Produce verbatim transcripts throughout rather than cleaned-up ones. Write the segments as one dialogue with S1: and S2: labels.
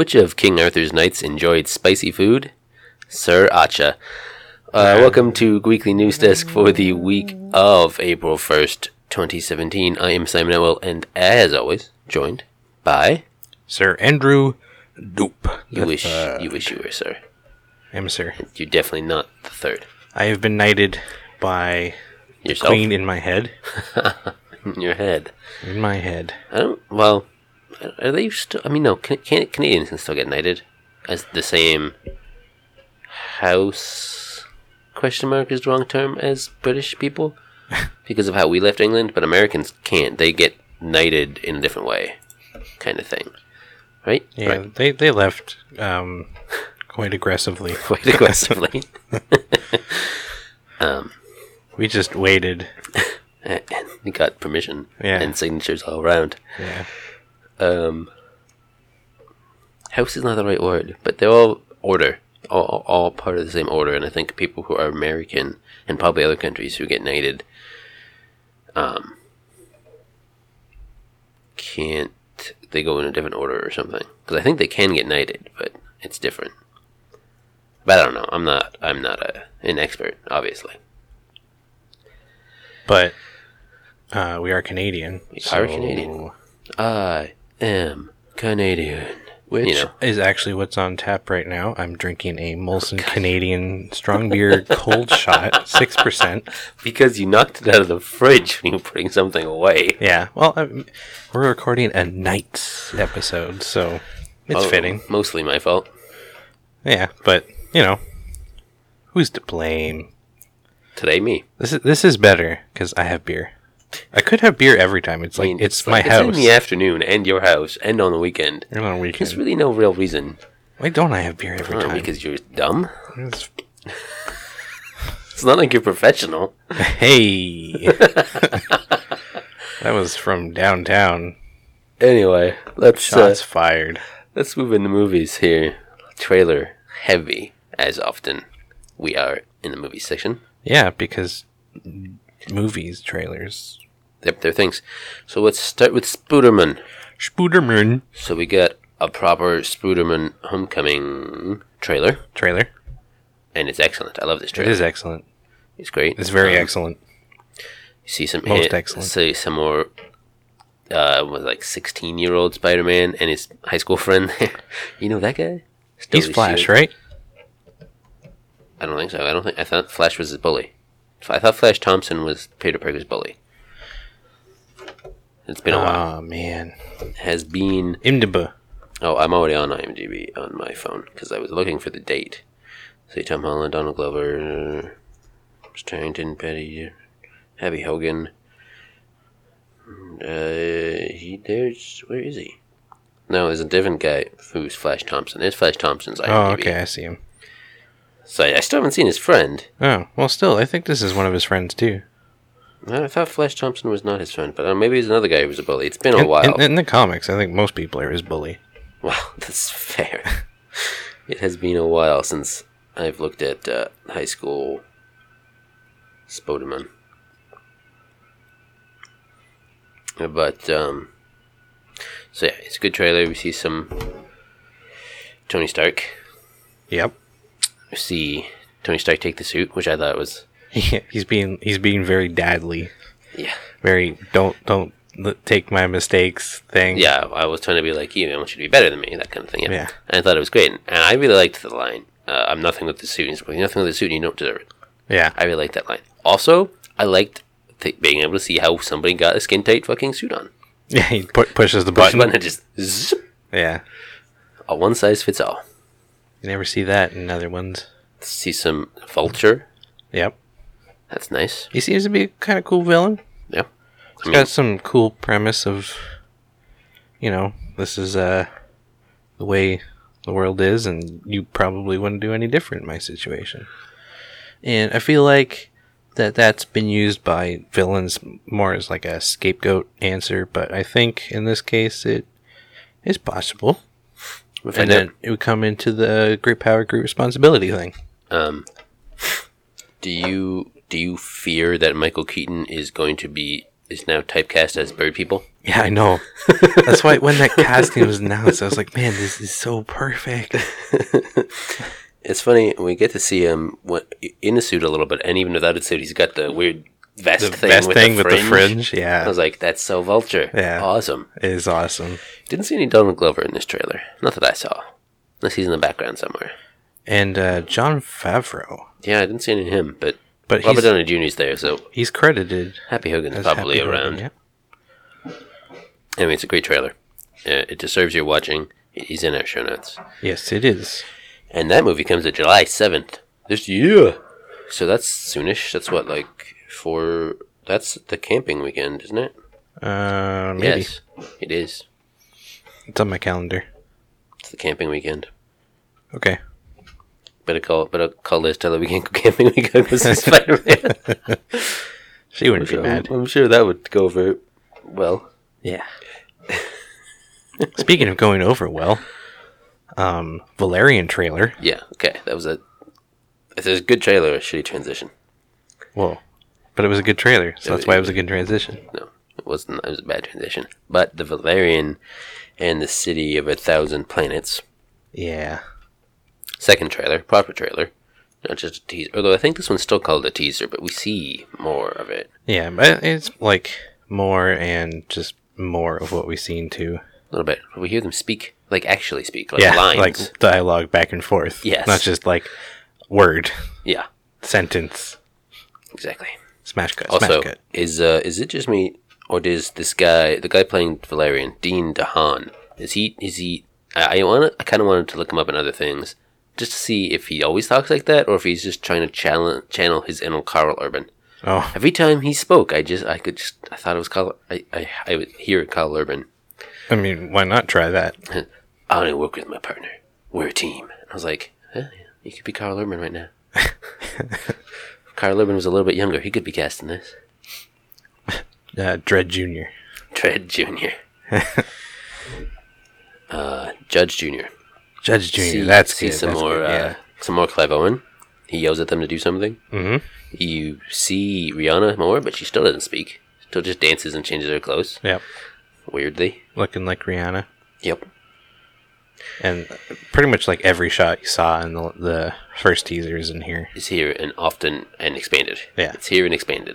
S1: Which of King Arthur's knights enjoyed spicy food? Sir Acha. Uh, welcome to Weekly News Desk for the week of April first, twenty seventeen. I am Simon Elwell, and as always, joined by
S2: Sir Andrew Doop.
S1: You wish uh, you wish you were, sir.
S2: I am, sir.
S1: You're definitely not the third.
S2: I have been knighted by
S1: Yourself?
S2: the queen in my head.
S1: In your head.
S2: In my head.
S1: I don't. Well, are they still? I mean, no. Can, can, Canadians can still get knighted as the same house. Question mark is the wrong term as British people because of how we left England, but Americans can't. They get knighted in a different way, kind of thing, right?
S2: Yeah,
S1: right.
S2: they they left um, quite aggressively.
S1: Quite aggressively. um,
S2: we just waited,
S1: and we got permission.
S2: Yeah.
S1: And signatures all around.
S2: Yeah.
S1: Um, house is not the right word, but they're all order. All, all part of the same order, and I think people who are American and probably other countries who get knighted um, can't, they go in a different order or something, because I think they can get knighted, but it's different. But I don't know. I'm not. I'm not a an expert, obviously.
S2: But uh, we are Canadian.
S1: We
S2: so...
S1: are Canadian. I am Canadian.
S2: Which
S1: you know.
S2: is actually what's on tap right now. I'm drinking a Molson Canadian strong beer cold shot, six percent.
S1: Because you knocked it out of the fridge when you were putting something away.
S2: Yeah, well, I'm, we're recording a Knights episode, so it's
S1: oh,
S2: fitting.
S1: Mostly my fault.
S2: Yeah, but, you know, who's to blame?
S1: Today, me.
S2: This is this is better, because I have beer. I could have beer every time. It's like, I mean, it's, it's my
S1: like,
S2: house.
S1: It's in the afternoon, and your house, and on the weekend.
S2: And on the weekend.
S1: There's really no real reason.
S2: Why don't I have beer every
S1: oh,
S2: time?
S1: Because you're dumb?
S2: It's,
S1: it's not like you're professional.
S2: Hey! That was from downtown.
S1: Anyway, let's...
S2: Shots
S1: uh,
S2: fired.
S1: Let's move into movies here. Trailer heavy, as often we are in the movie section.
S2: Yeah, because movies, trailers...
S1: Yep, they're things. So let's start with Spooderman.
S2: Spooderman.
S1: So we got a proper Spooderman Homecoming trailer.
S2: Trailer.
S1: And it's excellent. I love this trailer.
S2: It is excellent.
S1: It's great.
S2: It's very
S1: um,
S2: excellent.
S1: You see some...
S2: Most
S1: hit,
S2: excellent.
S1: See some more... Uh, was like sixteen-year-old Spider-Man and his high school friend. You know that guy? Still
S2: He's Flash, right?
S1: I don't think so. I don't think... I thought Flash was his bully. I thought Flash Thompson was Peter Parker's bully. It's been a
S2: oh,
S1: while.
S2: Oh, man.
S1: Has been...
S2: I M D B.
S1: Oh, I'm already on IMDb on my phone, because I was looking for the date. See Tom Holland, Donald Glover, Starrington, Petty, Abby Hogan. Uh, he, there's... Where is he? No, there's a different guy who's Flash Thompson. There's Flash Thompson's IMDb.
S2: Oh, okay, I see him.
S1: So I still haven't seen his friend.
S2: Oh, well, still, I think this is one of his friends, too.
S1: I thought Flash Thompson was not his friend, but uh, maybe he's another guy who was a bully. It's been a
S2: in,
S1: while.
S2: In, in the comics, I think most people are his bully.
S1: Well, that's fair. It has been a while since I've looked at uh, high school Spoderman. But, um... So yeah, it's a good trailer. We see some Tony Stark.
S2: Yep.
S1: We see Tony Stark take the suit, which I thought was...
S2: Yeah, he's being he's being very dadly.
S1: Yeah.
S2: Very don't don't l- take my mistakes thing.
S1: Yeah, I was trying to be like you. I want you to be better than me. That kind of thing. Yeah.
S2: Yeah.
S1: And I thought it was great, and I really liked the line. Uh, I'm nothing with the suit. He's like, nothing with the suit, and you don't deserve it.
S2: Yeah.
S1: I really liked that line. Also, I liked th- being able to see how somebody got a skin tight fucking suit on.
S2: Yeah, he pu- pushes the
S1: Push
S2: button.
S1: button and just zip.
S2: Yeah.
S1: A one size fits all.
S2: You never see that in other ones.
S1: See some Vulture.
S2: Yep.
S1: That's nice.
S2: He seems to be a kind of cool villain.
S1: Yeah.
S2: He's got some cool premise of, you know, this is uh, the way the world is, and you probably wouldn't do any different in my situation. And I feel like that that's been used by villains more as like a scapegoat answer, but I think in this case it is possible. And then it would come into the great power, great responsibility thing.
S1: Um, do you do you fear that Michael Keaton is going to be is now typecast as bird people.
S2: Yeah, I know. That's why when that casting was announced, I was like, man, this is so perfect.
S1: It's funny, we get to see him in a suit a little bit, and even without a suit, he's got the weird vest
S2: The
S1: thing,
S2: vest
S1: with,
S2: thing
S1: the
S2: with the fringe, yeah.
S1: I was like, that's so Vulture.
S2: Yeah.
S1: Awesome.
S2: It is awesome.
S1: Didn't see any Donald Glover in this trailer. Not that I saw. Unless he's in the background somewhere.
S2: And uh, Jon Favreau.
S1: Yeah, I didn't see any of him, but,
S2: But
S1: Robert
S2: he's-
S1: Downey Junior's there, so
S2: He's credited
S1: Happy Hogan's
S2: as
S1: probably
S2: Happy
S1: around.
S2: Hogan, yeah.
S1: Anyway, it's a great trailer. Uh, it deserves your watching. He's in our show notes.
S2: Yes, it is.
S1: And that movie comes out July seventh. This year. So that's soonish. That's what, like, for... That's the camping weekend, isn't it?
S2: Uh, maybe.
S1: Yes, it is.
S2: It's on my calendar.
S1: It's the camping weekend.
S2: Okay.
S1: Better call, better call Liz, tell her we can't go camping weekend because it's Spider-Man.
S2: She wouldn't
S1: I'm,
S2: be mad.
S1: I'm sure that would go over well.
S2: Yeah. Speaking of going over well, um, Valerian trailer.
S1: Yeah, okay. That was a... If there's a good trailer, a shitty transition.
S2: Whoa. But it was a good trailer, so that's why it was a good transition.
S1: No, it wasn't. It was a bad transition. But the Valerian and the City of a Thousand Planets.
S2: Yeah.
S1: Second trailer, proper trailer. Not just a teaser. Although I think this one's still called a teaser, but we see more of it.
S2: Yeah, but it's like more and just more of what we've seen too.
S1: A little bit. We hear them speak, like actually speak, like
S2: Yeah,
S1: lines.
S2: like dialogue back and forth.
S1: Yes.
S2: Not just like word,
S1: Yeah,
S2: sentence,
S1: exactly.
S2: smash cut,
S1: Also,
S2: smash cut.
S1: is uh, is it just me, or does this guy, the guy playing Valerian, Dean DeHaan, is he? Is he? I, I want. I kind of wanted to look him up in other things, just to see if he always talks like that, or if he's just trying to channel channel his inner Carl Urban.
S2: Oh,
S1: Every time he spoke, I just, I could just, I thought it was Carl. I, I, I would hear Carl Urban.
S2: I mean, why not try that?
S1: I want to work with my partner. We're a team. And I was like, eh, you could be Carl Urban right now. If Carl Urban was a little bit younger, he could be casting this.
S2: Uh, Dredd Junior
S1: Dredd Junior uh, Judge Junior
S2: Judge Junior
S1: See,
S2: That's
S1: see
S2: good.
S1: some
S2: that's
S1: more,
S2: good,
S1: uh,
S2: yeah.
S1: some more Clive Owen. He yells at them to do something.
S2: Mm-hmm.
S1: You see Rihanna more, but she still doesn't speak. Still just dances and changes her clothes.
S2: Yep.
S1: Weirdly.
S2: Looking like Rihanna.
S1: Yep.
S2: And pretty much like every shot you saw in the, the first teaser is in here.
S1: Is here and often and expanded.
S2: Yeah.
S1: It's here and expanded.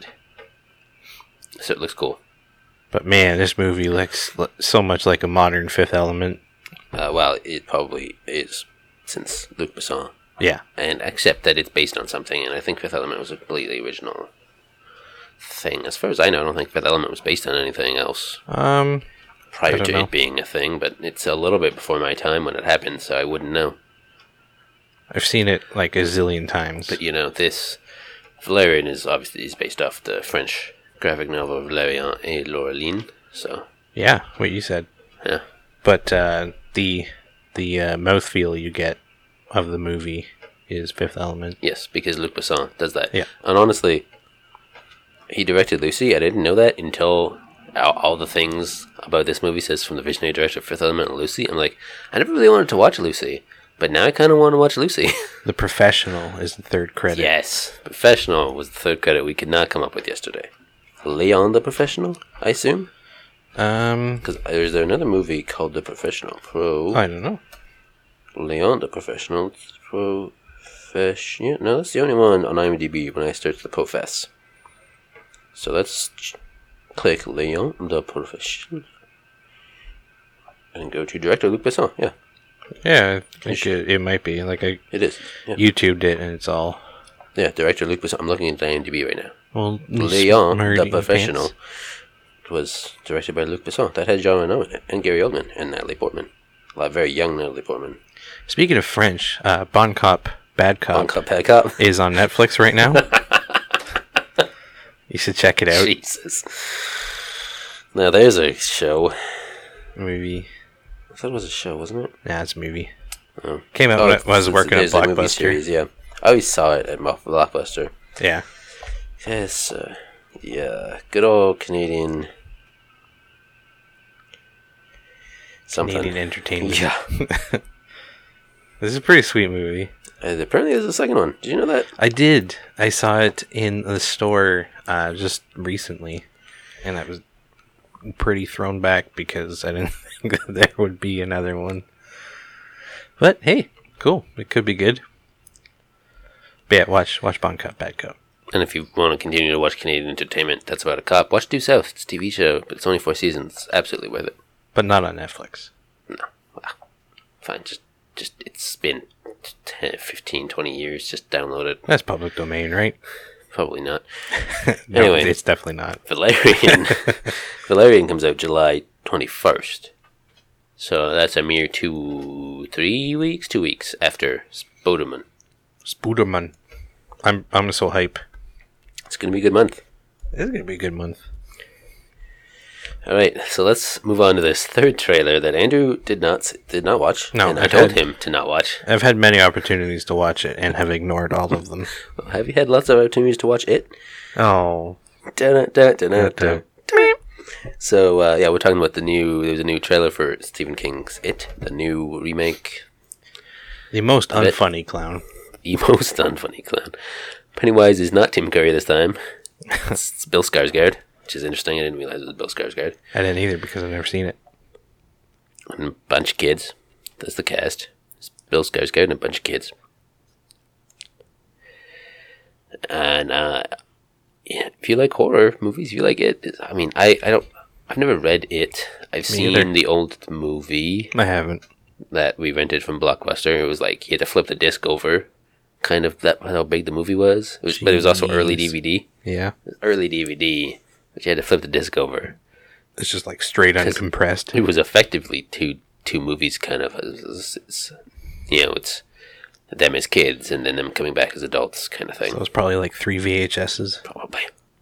S1: So it looks cool.
S2: But man, this movie looks li- so much like a modern Fifth Element.
S1: Uh, well, it probably is since Luc Besson.
S2: Yeah.
S1: And except that it's based on something, and I think Fifth Element was a completely original thing. As far as I know, I don't think Fifth Element was based on anything else
S2: Um, I
S1: prior
S2: don't
S1: to
S2: know.
S1: it being a thing, but it's a little bit before my time when it happened, so I wouldn't know.
S2: I've seen it like a zillion times.
S1: But, you know, this Valerian is obviously is based off the French graphic novel Valerian et Laureline, so,
S2: Yeah, what you said.
S1: yeah.
S2: But uh, the the uh, mouthfeel you get of the movie is Fifth Element.
S1: Yes, because Luc Besson does that.
S2: Yeah.
S1: And honestly, he directed Lucy. I didn't know that until all, all the things about this movie says from the visionary director of Fifth Element and Lucy. I'm like, I never really wanted to watch Lucy, but now I kind of want to watch Lucy.
S2: The Professional is the third credit.
S1: Yes. Professional was the third credit we could not come up with yesterday. Leon the Professional, I assume?
S2: Um,
S1: Because is there another movie called The Professional? Pro...
S2: I don't know.
S1: Leon the Professional. Profession. No, that's the only one on IMDb when I search the Profess. So let's ch- click Leon the Professional. And go to director Luc Besson. Yeah,
S2: Yeah, I think it, it might be. Like I
S1: it is. Yeah,
S2: YouTubed it and it's all.
S1: yeah director Luc Besson. I'm looking at IMDb right now.
S2: Well,
S1: Leon
S2: smarty
S1: the Professional
S2: pants.
S1: was directed by Luc Besson. That had Jean Reno in it, and Gary Oldman, and Natalie Portman. A lot very young Natalie Portman.
S2: Speaking of French, uh, Bon Cop, Bad Cop,
S1: Bon Cop, Bad Cop.
S2: is on Netflix right now. You should check it out.
S1: Jesus. Now there's a show.
S2: Movie.
S1: I thought it was a show, wasn't it?
S2: Nah, it's a movie.
S1: Oh.
S2: Came out
S1: Oh,
S2: when I was
S1: it's-
S2: working at
S1: there's a movie
S2: Blockbuster.
S1: series, yeah. I always saw it at Mo- Blockbuster.
S2: Yeah.
S1: Yes, uh, yeah, good old Canadian something.
S2: Canadian entertainment.
S1: Yeah.
S2: This is a pretty sweet movie.
S1: And apparently there's a second one. Did you know that?
S2: I did. I saw it in the store uh, just recently. and I was pretty thrown back because I didn't think that there would be another one. But hey, cool. It could be good. But yeah, watch watch Bon Cop, Bad Cop.
S1: And if you want to continue to watch Canadian entertainment that's about a cop, watch Due South. It's a T V show, but it's only four seasons. It's absolutely worth it.
S2: But not on Netflix.
S1: No. Wow. Fine. Just, just it's been ten, fifteen, twenty years. Just download it.
S2: That's public domain, right?
S1: Probably not.
S2: No,
S1: Anyway,
S2: it's definitely not.
S1: Valerian. Valerian comes out July twenty-first. So that's a mere two, three weeks, two weeks after Spoderman.
S2: Spooderman. I'm I'm so hype.
S1: It's going to be a good month.
S2: It's gonna be a good month.
S1: All right, so let's move on to this third trailer that Andrew did not did not watch.
S2: No,
S1: and I
S2: I've
S1: told
S2: had-
S1: him to not watch.
S2: I've had many opportunities to watch it and have ignored all of them.
S1: Have you had lots of opportunities to watch it?
S2: Oh.
S1: Dun-dun-dun-dun-dun. So uh, yeah, we're talking about the new. There's a new trailer for Stephen King's It, the new remake.
S2: The most
S1: Of it.
S2: unfunny clown.
S1: The most unfunny clown. Pennywise is not Tim Curry this time. It's, it's Bill Skarsgård, which is interesting. I didn't realize it was Bill Skarsgård.
S2: I didn't either because I've never seen it.
S1: And a bunch of kids. That's the cast. It's Bill Skarsgård and a bunch of kids. And uh, yeah, if you like horror movies, you like it. I mean, I, I don't. I've never read it. I've seen
S2: either.
S1: the old movie
S2: I haven't.
S1: that we rented from Blockbuster. It was like you had to flip the disc over. Kind of that how big the movie was. It was but it was also early
S2: Jeez.
S1: D V D.
S2: Yeah.
S1: Early D V D, but you had to flip the disc over.
S2: It's just like straight uncompressed.
S1: It was effectively two two movies, kind of. It's, it's, you know, it's them as kids and then them coming back as adults, kind of thing.
S2: So it's probably like three V H S's.
S1: Probably.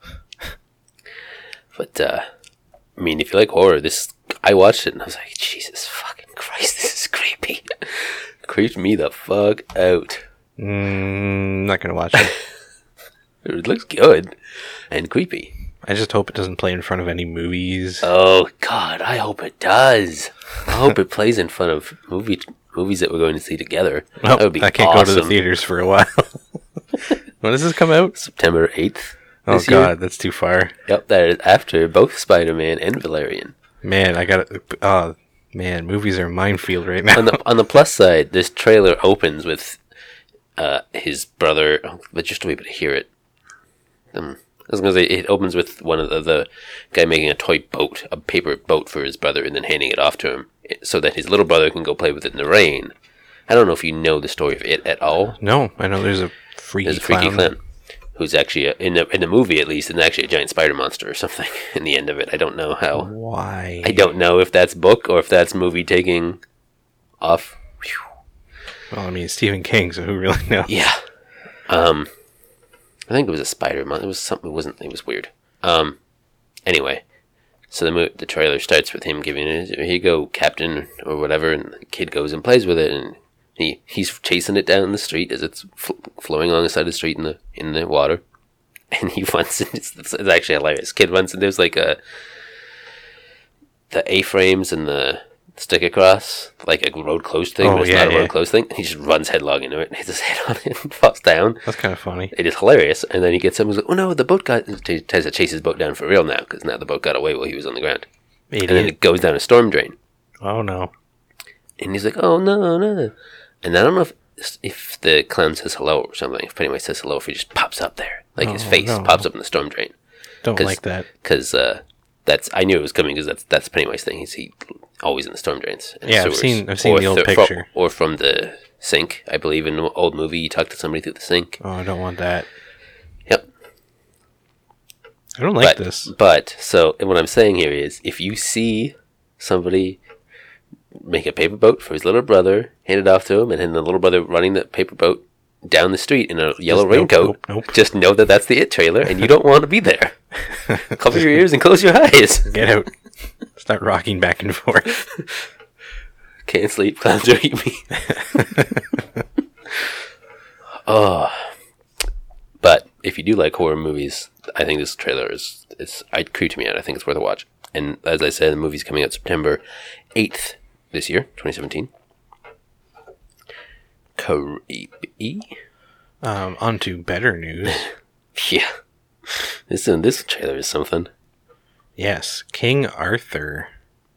S1: But uh, I mean, if you like horror, this I watched it and I was like, Jesus fucking Christ, this is creepy. Creeped me the fuck out.
S2: Mm, not gonna watch it.
S1: It looks good and creepy.
S2: I just hope it doesn't play in front of any movies.
S1: Oh God, I hope it does. I hope it plays in front of movie movies that we're going to see together.
S2: Oh,
S1: That would be
S2: I can't
S1: awesome.
S2: go to the theaters for a while. When does this come out?
S1: September eighth.
S2: Oh
S1: this year.
S2: God, that's too far.
S1: Yep, that is after both Spider-Man and Valerian.
S2: Man, I got to Oh man, movies are a minefield right now.
S1: On the on the plus side, this trailer opens with uh, his brother. Oh, but just to be able to hear it. Um, I was gonna say it opens with one of the, the guy making a toy boat, a paper boat for his brother, and then handing it off to him so that his little brother can go play with it in the rain. I don't know if you know the story of it at all.
S2: No, I know there's a freaky
S1: There's a
S2: clown.
S1: freaky clown who's actually a, in the in the movie at least, and actually a giant spider monster or something. In the end of it, I don't know how.
S2: Why?
S1: I don't know if that's book or if that's movie taking off. Whew.
S2: Well, I mean, it's Stephen King, so who really knows?
S1: Yeah. Um, I think it was a spider monster. It was something. It wasn't. It was weird. Um. Anyway, so the mo- the trailer starts with him giving it. Here you go, Captain, or whatever, and the kid goes and plays with it, and he he's chasing it down the street as it's fl- flowing along the side of the street in the in the water, and he runs. And it's, it's actually hilarious. Kid runs and there's like a the A-frames and the stick across, like a road closed thing,
S2: Oh,
S1: but it's
S2: yeah,
S1: not a
S2: yeah.
S1: road closed thing. He just runs headlong into it and hits his head on it and falls down.
S2: That's kind of funny.
S1: It is hilarious. And then he gets up and goes, oh no, the boat got... He tries to chase his boat down for real now, because now the boat got away while he was on the ground.
S2: Idiot.
S1: And then it goes down a storm drain.
S2: Oh no.
S1: And he's like, oh no, no. And I don't know if if the clown says hello or something, if Pennywise says hello, if he just pops up there. Like his
S2: Oh,
S1: face
S2: no.
S1: pops up in the storm drain.
S2: Don't
S1: 'Cause-
S2: like that.
S1: Because uh, that's... I knew it was coming because that's, that's Pennywise thing. He's he, always in the storm drains. and
S2: Yeah, I've
S1: sewers.
S2: seen- I've seen
S1: Or
S2: the old
S1: th- fro-
S2: picture.
S1: or from the sink. I believe in an old movie, you talk to somebody through the sink.
S2: Oh, I don't want that.
S1: Yep.
S2: I don't like
S1: but,
S2: this.
S1: But, so, and what I'm saying here is, if you see somebody make a paper boat for his little brother, hand it off to him, and then the little brother running the paper boat down the street in a yellow
S2: Just nope,
S1: raincoat,
S2: nope, nope.
S1: just know that that's the It trailer, and you don't want to be there. Cover your ears and close your eyes.
S2: Get out. Start rocking back and forth.
S1: Can't sleep, clowns are eating me. Oh. But if you do like horror movies, I think this trailer is, it's, it creeped me out. I think it's worth a watch. And as I said, the movie's coming out September eighth this year, twenty seventeen. Creepy.
S2: Um, on to better news.
S1: Yeah. This, uh, this trailer is something.
S2: Yes, King Arthur.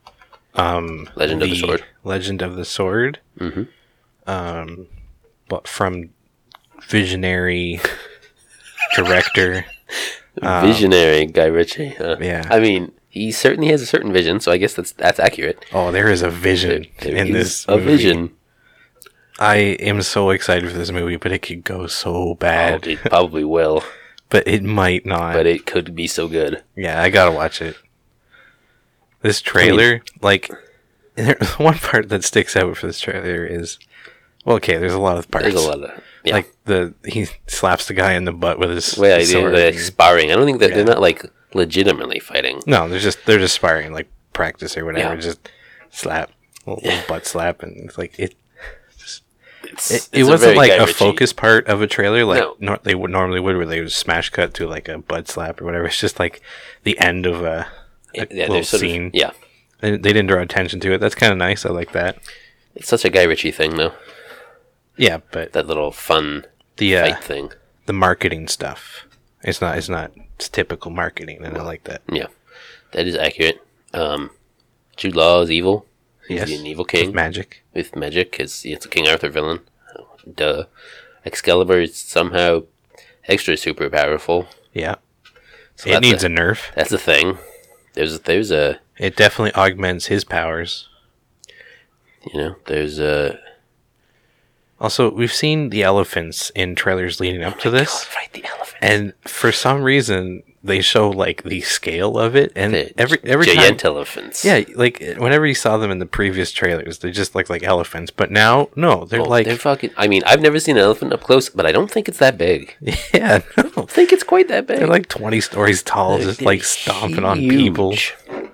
S2: Um,
S1: Legend of the Sword.
S2: Legend of the Sword.
S1: Mm-hmm.
S2: Um, but from visionary director.
S1: Visionary um, Guy Ritchie. Huh?
S2: Yeah.
S1: I mean, he certainly has a certain vision, so I guess that's that's accurate.
S2: Oh, there is a vision
S1: there, there
S2: in this
S1: a
S2: movie.
S1: vision.
S2: I am so excited for this movie, but it could go so bad.
S1: Oh, it probably will.
S2: But it might not.
S1: But it could be so good.
S2: Yeah, I gotta watch it. This trailer, I mean, like, one part that sticks out for this trailer is, well, okay, there's a lot of parts.
S1: There's a lot of, yeah.
S2: Like, the he slaps the guy in the butt with his
S1: well,
S2: sword.
S1: They're like sparring. I don't think that
S2: yeah.
S1: they're not, like, legitimately fighting.
S2: No, they're just, they're just sparring, like, practice or whatever.
S1: Yeah.
S2: Just slap, little,
S1: Yeah.
S2: little butt slap, and it's like, it...
S1: It's,
S2: it,
S1: it's
S2: it wasn't like a
S1: Ritchie.
S2: focus part of a trailer like
S1: no.
S2: nor- they would normally would, where they would smash cut to like a butt slap or whatever. It's just like the end of a, a
S1: It, yeah,
S2: little
S1: sort
S2: scene.
S1: Of, yeah,
S2: they, they didn't draw attention to it. That's kind of nice. I like that.
S1: It's such a Guy Ritchie thing, though.
S2: Yeah, but
S1: That little fun
S2: the uh,
S1: fight thing.
S2: the marketing stuff. It's not. It's not. It's typical marketing, and I like that.
S1: Yeah, that is accurate. Um, Jude Law is evil. He's
S2: Yes,
S1: an evil king
S2: with magic.
S1: with magic. Because it's a King Arthur villain. Duh. Excalibur is somehow extra super powerful.
S2: Yeah,
S1: So
S2: it
S1: that's
S2: needs
S1: a,
S2: a nerf.
S1: That's a thing. There's there's a
S2: It definitely augments his powers.
S1: you know there's a
S2: Also, we've seen the elephants in trailers leading up to this.
S1: God, right, the elephant.
S2: And for some reason, they show like the scale of it, and
S1: The
S2: every every
S1: giant
S2: time,
S1: elephants.
S2: yeah, like whenever you saw them in the previous trailers, they just looked like elephants. But now, no, they're
S1: Oh,
S2: like,
S1: they're fucking. I mean, I've never seen an elephant up close, but I don't think it's that big.
S2: yeah, no,
S1: I think it's quite that big.
S2: they're like twenty stories tall,
S1: They're-
S2: just
S1: they're
S2: like stomping on people.
S1: huge.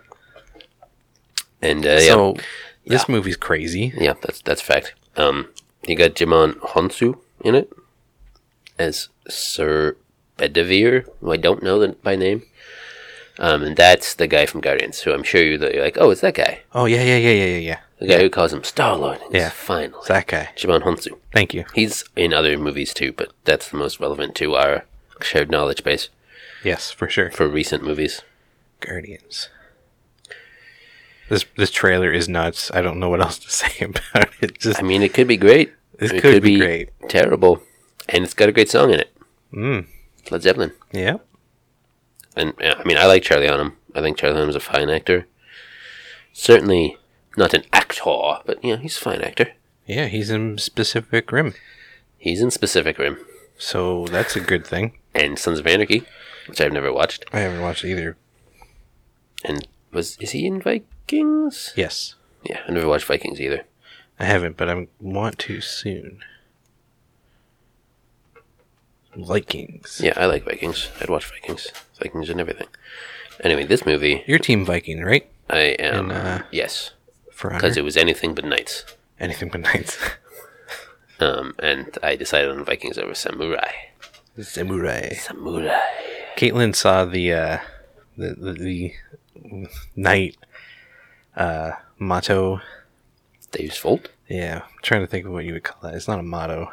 S1: And uh,
S2: So
S1: yeah,
S2: this movie's crazy.
S1: yeah, that's that's a fact. Um, you got Jimon Honsu in it as Sir Bedivere, who I don't know the, by name. Um, and that's the guy from Guardians, who I'm sure you're like, oh, it's that guy.
S2: Oh yeah, yeah, yeah, yeah, yeah, yeah.
S1: The guy who calls him Star-Lord.
S2: Yeah.
S1: Finally.
S2: It's that guy.
S1: Jimon Honsu.
S2: Thank you.
S1: He's in other movies too, but that's the most relevant to our shared knowledge base
S2: Yes, for sure.
S1: for recent movies.
S2: Guardians. This this trailer is nuts. I don't know what else to say about it. Just
S1: I mean, it could be great.
S2: This
S1: It
S2: could be great.
S1: Terrible. And it's got a great song in it.
S2: mm,
S1: Led Zeppelin.
S2: yeah.
S1: And yeah, I mean, I like Charlie Hunnam. I think Charlie Hunnam's a fine actor. Certainly not an actor, but you know, he's a fine actor.
S2: Yeah, he's in Pacific Rim.
S1: He's in Pacific Rim
S2: So that's a good thing.
S1: and Sons of Anarchy, which I've never watched.
S2: I haven't watched either.
S1: And was is he in Vikings?
S2: Yes.
S1: Yeah, I never watched Vikings either.
S2: I haven't, but I want to soon. Vikings.
S1: Yeah, I like Vikings. I'd watch Vikings. Vikings and everything. Anyway, this movie,
S2: You're Team Viking, right?
S1: I am.
S2: And, uh,
S1: yes,
S2: For
S1: because
S2: honor?
S1: it was anything but knights.
S2: Anything but knights.
S1: Um, and I decided on Vikings over Samurai.
S2: Samurai.
S1: Samurai.
S2: Caitlin saw the uh, the the, the knight uh, motto.
S1: Dave's fault.
S2: Yeah, I'm trying to think of what you would call that. It's not a motto.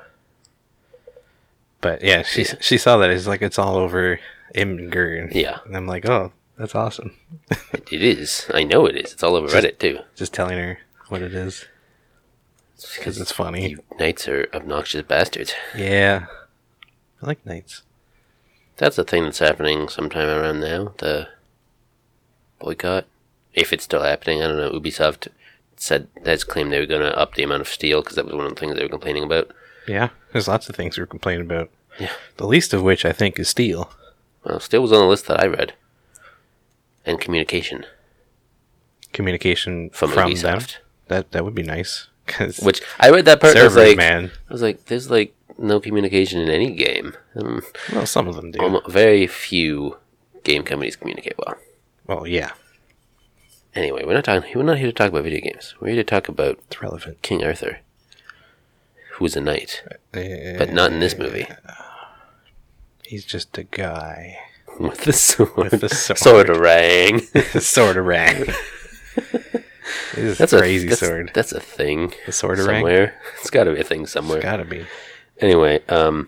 S2: But yeah, she
S1: Yeah.
S2: she saw that. It's like it's all over Imgur.
S1: Yeah.
S2: And I'm like, oh, that's awesome.
S1: It is. I know it is. It's all over Reddit too.
S2: Just telling her what it is. Because it's funny.
S1: You knights are obnoxious bastards.
S2: Yeah. I like knights.
S1: That's a thing that's happening sometime around now. The boycott, if it's still happening, I don't know. Ubisoft said that's claimed they were going to up the amount of steel because that was one of the things they were complaining about.
S2: Yeah. There's lots of things we're complaining about.
S1: Yeah.
S2: The least of which I think is steel.
S1: Well, steel was on the list that I read, and communication
S2: Communication
S1: from,
S2: from, them.
S1: Ubisoft.
S2: That that would be nice. 'Cause
S1: Which I read that part. and I was
S2: servers,
S1: like,
S2: man.
S1: I was like, there's like no communication in any game. Um,
S2: Well, some of them do.
S1: almo- very few game companies communicate well.
S2: Well, yeah.
S1: Anyway, we're not talking. We're not here to talk about video games. We're here to talk about
S2: It's relevant.
S1: King Arthur, who is a knight,
S2: Uh,
S1: but not in this movie.
S2: He's just a guy.
S1: With the sword,
S2: With the sword.
S1: sword rang.
S2: The sword of rang. It's
S1: That's
S2: a
S1: a
S2: crazy
S1: that's,
S2: sword.
S1: That's a thing.
S2: The sword of rang?
S1: somewhere. It's got to be a thing somewhere.
S2: It's gotta be.
S1: Anyway, um,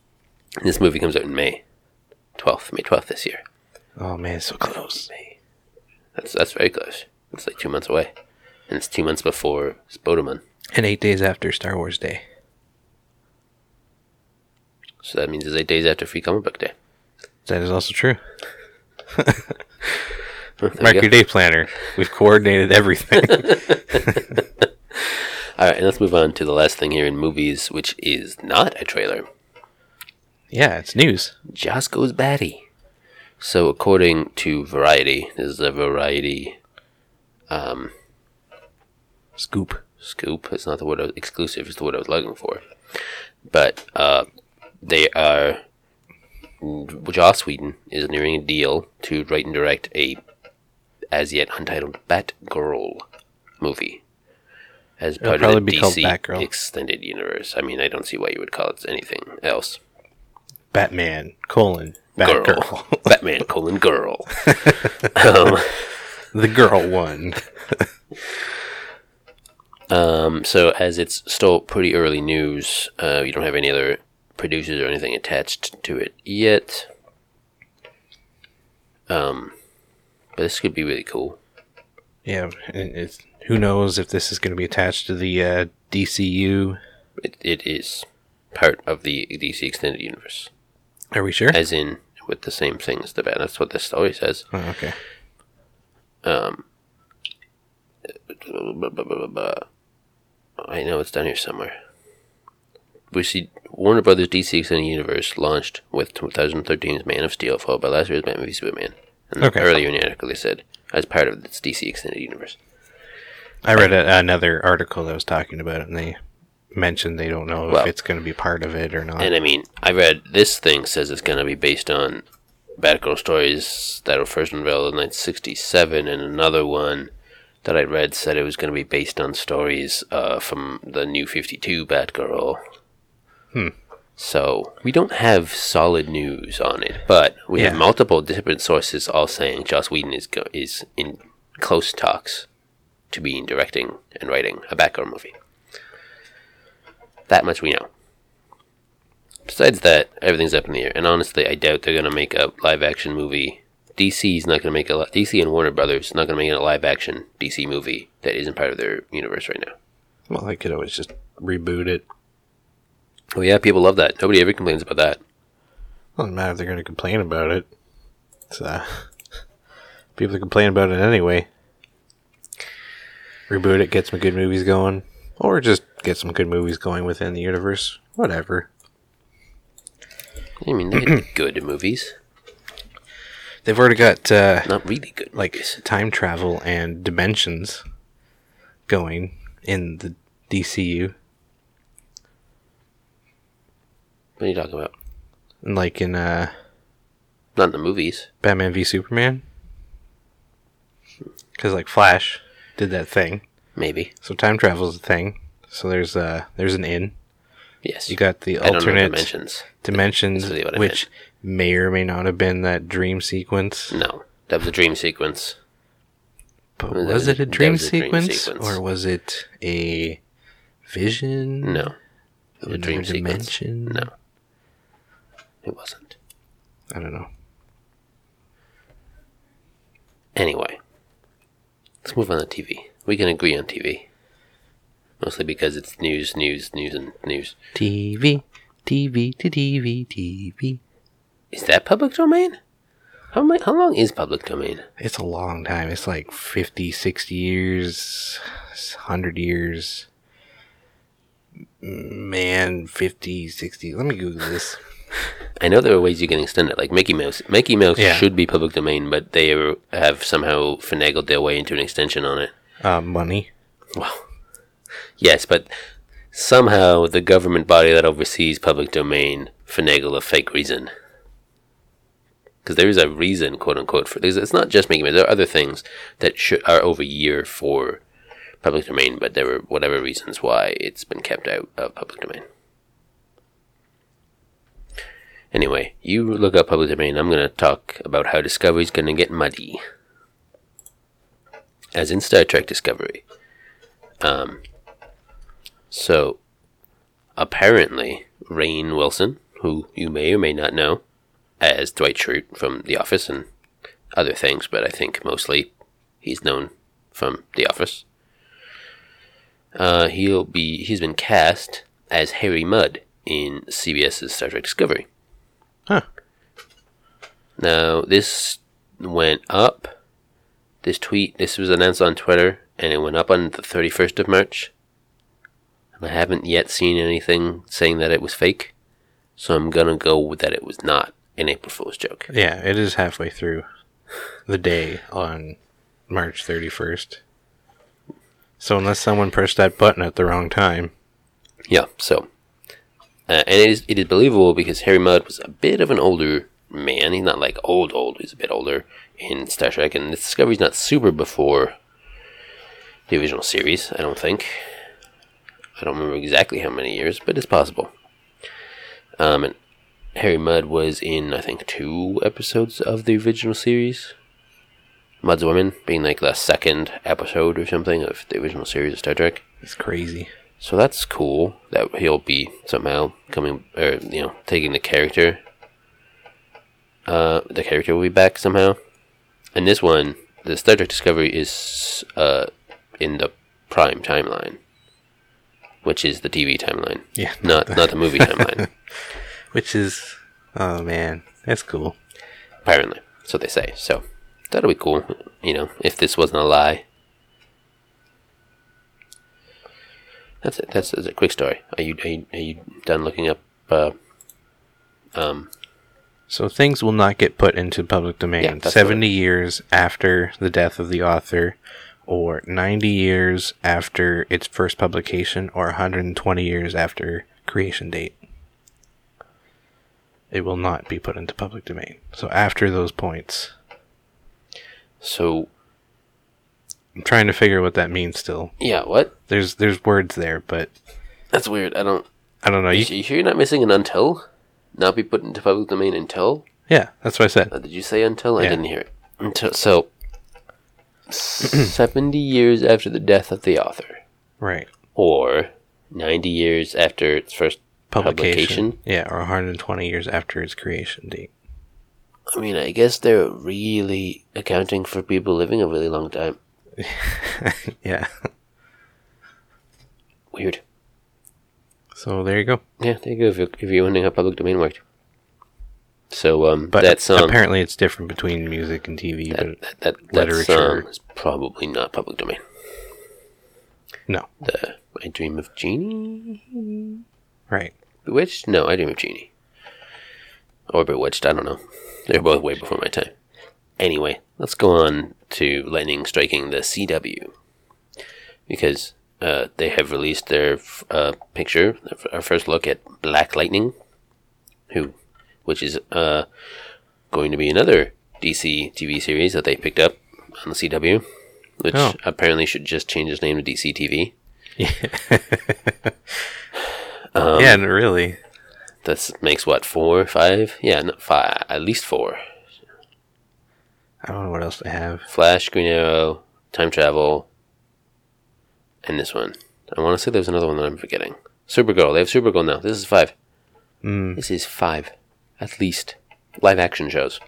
S1: this movie comes out in May twelfth, May twelfth this year.
S2: Oh man, so close.
S1: May, That's that's very close. It's like two months away. And it's two months before Spider-Man.
S2: And eight days after Star Wars Day.
S1: So that means it's eight days after Free Comic Book Day.
S2: That is also true.
S1: Well,
S2: Mark your day planner. We've coordinated everything.
S1: All right, and let's move on to the last thing here in movies, which is not a trailer.
S2: Yeah, it's news.
S1: Joss Goes Batty. So according to Variety, this is a Variety um,
S2: Scoop.
S1: scoop. It's not the word I was, exclusive, it's the word I was looking for. But uh, they are... Joss Whedon is nearing a deal to write and direct a as yet untitled Batgirl movie as
S2: It'll
S1: part
S2: probably
S1: of the
S2: be called
S1: D C
S2: Batgirl.
S1: extended universe. I mean, I don't see why you would call it anything else.
S2: Batman, colon,
S1: Girl.
S2: Batgirl.
S1: Batman colon girl. um,
S2: The girl one.
S1: um, so as it's still pretty early news, uh, you don't have any other producers or anything attached to it yet. Um, but this could be really cool.
S2: Yeah, and it's, who knows if this is going to be attached to the uh, D C U.
S1: It, it is part of the D C extended universe.
S2: Are we sure?
S1: As in, with the same thing as the Bat. That's what this story says.
S2: Oh, okay.
S1: Um, I know it's down here somewhere. We see Warner Brothers D C Extended Universe launched with twenty thirteen's Man of Steel, followed by last year's Batman v Superman. And
S2: Okay.
S1: earlier in the article, they said, as part of its D C Extended Universe.
S2: I read a, another article that was talking about it, and they mentioned they don't know
S1: Well,
S2: if it's going to be part of it or not.
S1: And I mean, I read this thing says it's going to be based on Batgirl stories that were first unveiled in nineteen sixty-seven, and another one that I read said it was going to be based on stories uh, from the New fifty-two Batgirl.
S2: Hmm.
S1: So we don't have solid news on it, but we
S2: Yeah.
S1: have multiple different sources all saying Joss Whedon is go- is in close talks to be directing and writing a Batgirl movie. That much we know. Besides that, everything's up in the air, and honestly, I doubt they're gonna make a live-action movie. D C's not gonna make a li- D C and Warner Brothers not gonna make a live-action D C movie that isn't part of their universe right now.
S2: Well, they could always just reboot it.
S1: Oh yeah, people love that. Nobody ever complains about that.
S2: Well, doesn't matter if they're going to complain about it. It's, uh, people complain about it anyway. Reboot it, get some good movies going. Or just get some good movies going within the universe. Whatever.
S1: I mean, they're good movies,
S2: They've already got, uh,
S1: not really good.
S2: like,
S1: movies.
S2: time travel and dimensions going in the D C U.
S1: What are you talking about?
S2: And like in, uh,
S1: Not in the movies.
S2: Batman v Superman. Because, like, Flash did that thing.
S1: Maybe.
S2: So time travel's a thing. So there's uh there's an in.
S1: Yes.
S2: You got the
S1: I don't know
S2: alternate
S1: dimensions.
S2: dimensions,
S1: That's really what I
S2: which may or may not have been that dream sequence.
S1: No, that was a dream sequence.
S2: But
S1: That
S2: was
S1: was-
S2: it a
S1: that
S2: dream,
S1: was a dream
S2: sequence,
S1: sequence.
S2: or was it a vision?
S1: No. It was a
S2: Another
S1: dream sequence.
S2: dimension?
S1: No. It wasn't.
S2: I don't know.
S1: Anyway. Let's move on to T V. We can agree on T V. Mostly because it's news, news, news, and news.
S2: T V, T V, to T V, T V.
S1: Is that public domain? How, ma- how long is public domain?
S2: It's a long time. It's like fifty, sixty years, one hundred years. Man, fifty, sixty. Let me Google this.
S1: I know there are ways you can extend it, like Mickey Mouse. Mickey Mouse
S2: Yeah.
S1: should be public domain, but they are, have somehow finagled their way into an extension on it.
S2: Uh, money.
S1: Well, yes, but somehow the government body that oversees public domain finagled a fake reason. Because there is a reason, quote unquote, for this. It's not just Mickey Mouse. There are other things that should, are over year for public domain, but there were whatever reasons why it's been kept out of public domain. Anyway, you look up public domain. I'm going to talk about how Discovery's going to get muddy. As in Star Trek Discovery. Um, so, apparently, Rainn Wilson, who you may or may not know as Dwight Schrute from The Office and other things, but I think mostly he's known from The Office. Uh, he'll be he's been cast as Harry Mudd in CBS's Star Trek Discovery.
S2: Huh.
S1: Now, this went up, this tweet, this was announced on Twitter, and it went up on the thirty-first of March. And I haven't yet seen anything saying that it was fake, so I'm gonna go with that it was not an April Fool's joke.
S2: Yeah, it is halfway through the day on March thirty-first. So unless someone pushed that button at the wrong time.
S1: Yeah, so. Uh, and it is, it is believable because Harry Mudd was a bit of an older man. He's not like old, old. He's a bit older in Star Trek. And the Discovery's not super before the original series, I don't think. I don't remember exactly how many years, but it's possible. Um, and Harry Mudd was in, I think, two episodes of the original series. Mudd's Women being like the second episode or something of the original series of Star Trek.
S2: It's crazy.
S1: So that's cool that he'll be somehow coming, or, you know, taking the character. Uh, the character will be back somehow. And this one, the Star Trek Discovery is uh, in the Prime timeline, which is the T V timeline.
S2: Yeah.
S1: Not not the movie timeline.
S2: Which is, oh man, that's cool.
S1: Apparently. So they say. So that'll be cool, you know, if this wasn't a lie. That's it. That's, that's a quick story. Are you, are you, are you done looking up, uh, um...
S2: So things will not get put into public domain
S1: Yeah,
S2: seventy years after the death of the author, or ninety years after its first publication, or one hundred twenty years after creation date. It will not be put into public domain. So after those points.
S1: So...
S2: I'm trying to figure what that means still.
S1: Yeah, what?
S2: There's there's words there, but...
S1: That's weird. I don't...
S2: I don't know.
S1: You,
S2: You,
S1: you sure you're not missing an until? Not be put into public domain until?
S2: yeah, that's what I said.
S1: Uh, did you say until? I
S2: Yeah.
S1: didn't hear it. Until, so... seventy years after the death of the author.
S2: Right.
S1: Or ninety years after its first publication.
S2: Publication. Yeah, or one hundred twenty years after its creation date.
S1: I mean, I guess they're really accounting for people living a really long time.
S2: Yeah.
S1: Weird.
S2: So there you go.
S1: Yeah, there you go, if you're, if you're wondering how public domain worked. So, um,
S2: But
S1: that song...
S2: apparently it's different between music and T V,
S1: that,
S2: but
S1: that, that, that
S2: literature-
S1: song is probably not public domain.
S2: no.
S1: The I Dream of Jeannie?
S2: Right.
S1: Bewitched? No, I Dream of Jeannie. Or Bewitched, I don't know. They're both way before my time. Anyway, let's go on to lightning striking the C W. Because uh, they have released their uh, picture, our first look at Black Lightning, who, which is uh, going to be another D C T V series that they picked up on the C W, which
S2: Oh.
S1: apparently should just change its name to D C T V.
S2: Yeah.
S1: Um,
S2: yeah, no, really.
S1: That makes what, four, five? Yeah, no, five, at least four.
S2: I don't know what else they have.
S1: Flash, Green Arrow, Time Travel, and this one. I want to say there's another one that I'm forgetting. Supergirl. They have Supergirl now. This is five.
S2: Mm.
S1: This is five, at least, live action shows.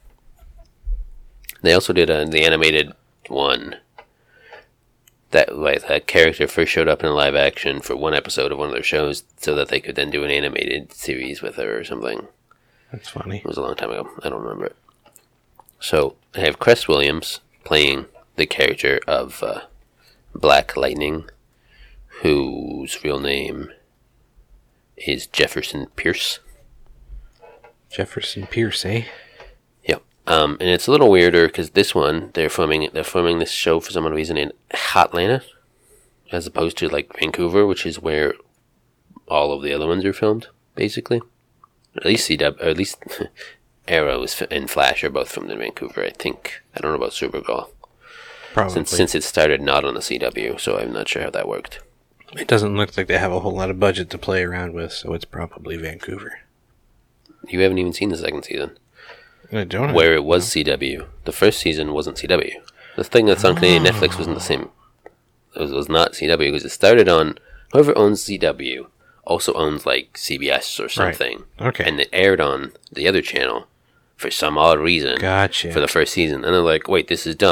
S1: They also did a, the animated one. That like that character first showed up in live action for one episode of one of their shows, so that they could then do an animated series with her or something.
S2: That's funny.
S1: It was a long time ago. I don't remember it. So, I have Cress Williams playing the character of uh, Black Lightning, whose real name is Jefferson Pierce.
S2: Jefferson Pierce, eh?
S1: Yep. Um, and it's a little weirder because this one, they're filming they're filming this show for some reason in Hotlanta, as opposed to like Vancouver, which is where all of the other ones are filmed, basically. At least C W, or at least Arrow and Flash are both filmed in Vancouver, I think. I don't know about Supergirl.
S2: Probably.
S1: Since, since it started not on the C W, so I'm not sure how that worked.
S2: It doesn't look like they have a whole lot of budget to play around with, so it's probably Vancouver.
S1: You haven't even seen the second season.
S2: I don't have,
S1: Where it was C W. The first season wasn't C W. The thing that's on Canadian Netflix wasn't the same. It was, was not C W, because it started on... Whoever owns C W also owns, like, C B S or something.
S2: Right. Okay.
S1: And it aired on the other channel for some odd reason.
S2: Gotcha.
S1: For the first season. And they're like, wait, this is dumb.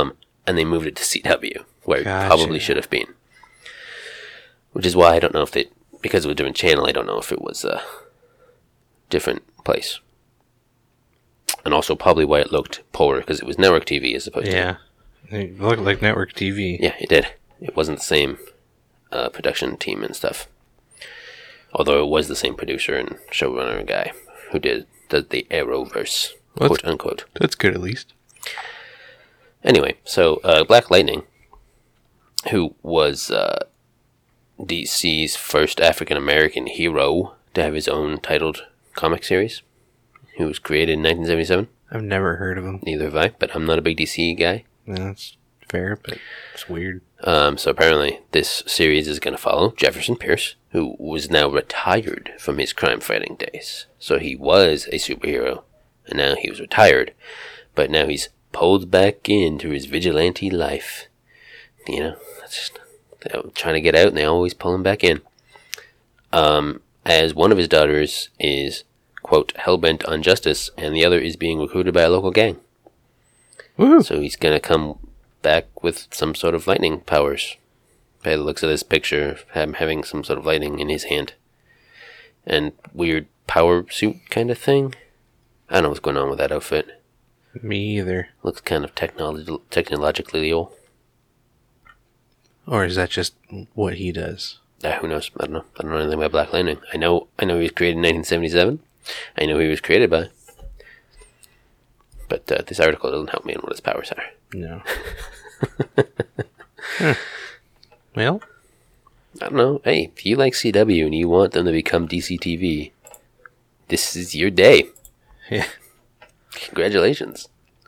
S1: and they moved it to C W, where
S2: Gotcha.
S1: it probably should have been. Which is why I don't know if they, because it was a different channel, I don't know if it was a different place. And also probably why it looked poorer, because it was network T V as opposed
S2: Yeah. It looked like network T V.
S1: to... Yeah, it did. It wasn't the same uh, production team and stuff. Although it was the same producer and showrunner guy who did, did the Arrowverse,
S2: Well,
S1: quote unquote.
S2: That's good, at least.
S1: Anyway, so uh, Black Lightning, who was uh, D C's first African-American hero to have his own titled comic series, who was created in nineteen seventy-seven.
S2: I've never heard of him.
S1: Neither have I, but I'm not a big D C guy.
S2: No, that's fair, but it's weird.
S1: Um, so apparently this series is going to follow Jefferson Pierce, who was now retired from his crime-fighting days. So he was a superhero, and now he was retired, but now he's pulled back into his vigilante life. You know, that's just, they're trying to get out, and they always pull him back in. Um, as one of his daughters is, quote, hell-bent on justice, and the other is being recruited by a local gang.
S2: Woo!
S1: So he's going to come back with some sort of lightning powers. By the looks of this picture, him having some sort of lightning in his hand. And weird power suit kind of thing. I don't know what's going on with that outfit.
S2: Me either.
S1: Looks kind of technolo- technologically old.
S2: Or is that just what he does?
S1: Uh, who knows? I don't know. I don't know anything about Black Lightning. I know I know he was created in nineteen seventy-seven. I know he was created by. But uh, this article doesn't help me in what his powers are.
S2: No. huh. Well,
S1: I don't know. Hey, if you like C W and you want them to become D C T V, this is your day.
S2: yeah.
S1: Congratulations.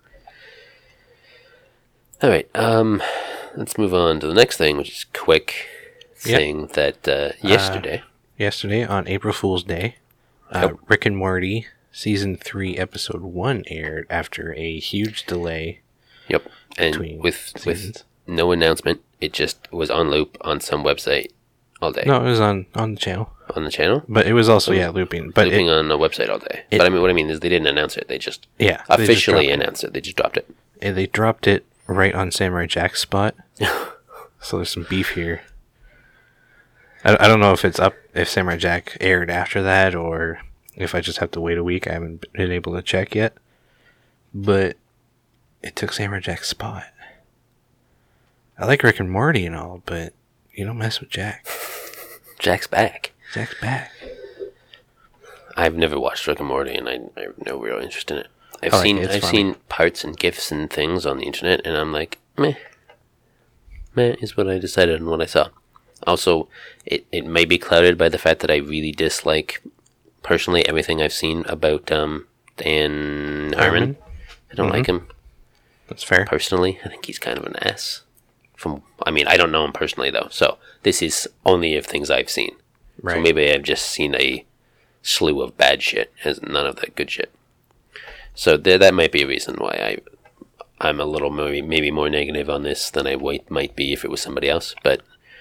S1: Alright, um, let's move on to the next thing, which is a quick
S2: Yep.
S1: thing that uh, yesterday.
S2: Uh, yesterday, on April Fool's Day, uh,
S1: Yep.
S2: Rick and Morty Season three, Episode one aired after a huge delay.
S1: Yep, and
S2: between
S1: with with
S2: seasons.
S1: no announcement, it just was on loop on some website all day.
S2: No, it was on, on the channel.
S1: On the channel?
S2: But it was also, yeah, looping. But
S1: Looping
S2: it,
S1: on a website all day.
S2: it-
S1: but I mean, what I mean is they didn't announce it. They just
S2: yeah, they just
S1: officially
S2: dropped it.
S1: announced it. They just dropped it.
S2: And they dropped it right on Samurai Jack's spot. So there's some beef here. I, I don't know if it's up, if Samurai Jack aired after that, or if I just have to wait a week. I haven't been able to check yet. But it took Samurai Jack's spot. I like Rick and Morty and all, but you don't mess with Jack.
S1: Jack's back.
S2: Jack's back.
S1: I've never watched Rick and Morty, and I, I have no real interest in it. I've
S2: I like
S1: seen
S2: it, it's
S1: I've
S2: funny.
S1: seen parts and gifs and things on the internet, and I'm like, meh. Meh is what I decided on what I saw. Also, it, it may be clouded by the fact that I really dislike, personally, everything I've seen about um, Dan Harmon.
S2: Harmon?
S1: I don't like him,
S2: That's fair.
S1: personally. I think he's kind of an ass. From I mean, I don't know him personally, though, so this is only of things I've seen.
S2: Right.
S1: So maybe I've just seen a slew of bad shit, as none of that good shit. So th- that might be a reason why I, I'm a little maybe, maybe more negative on this than I w- might be if it was somebody else. But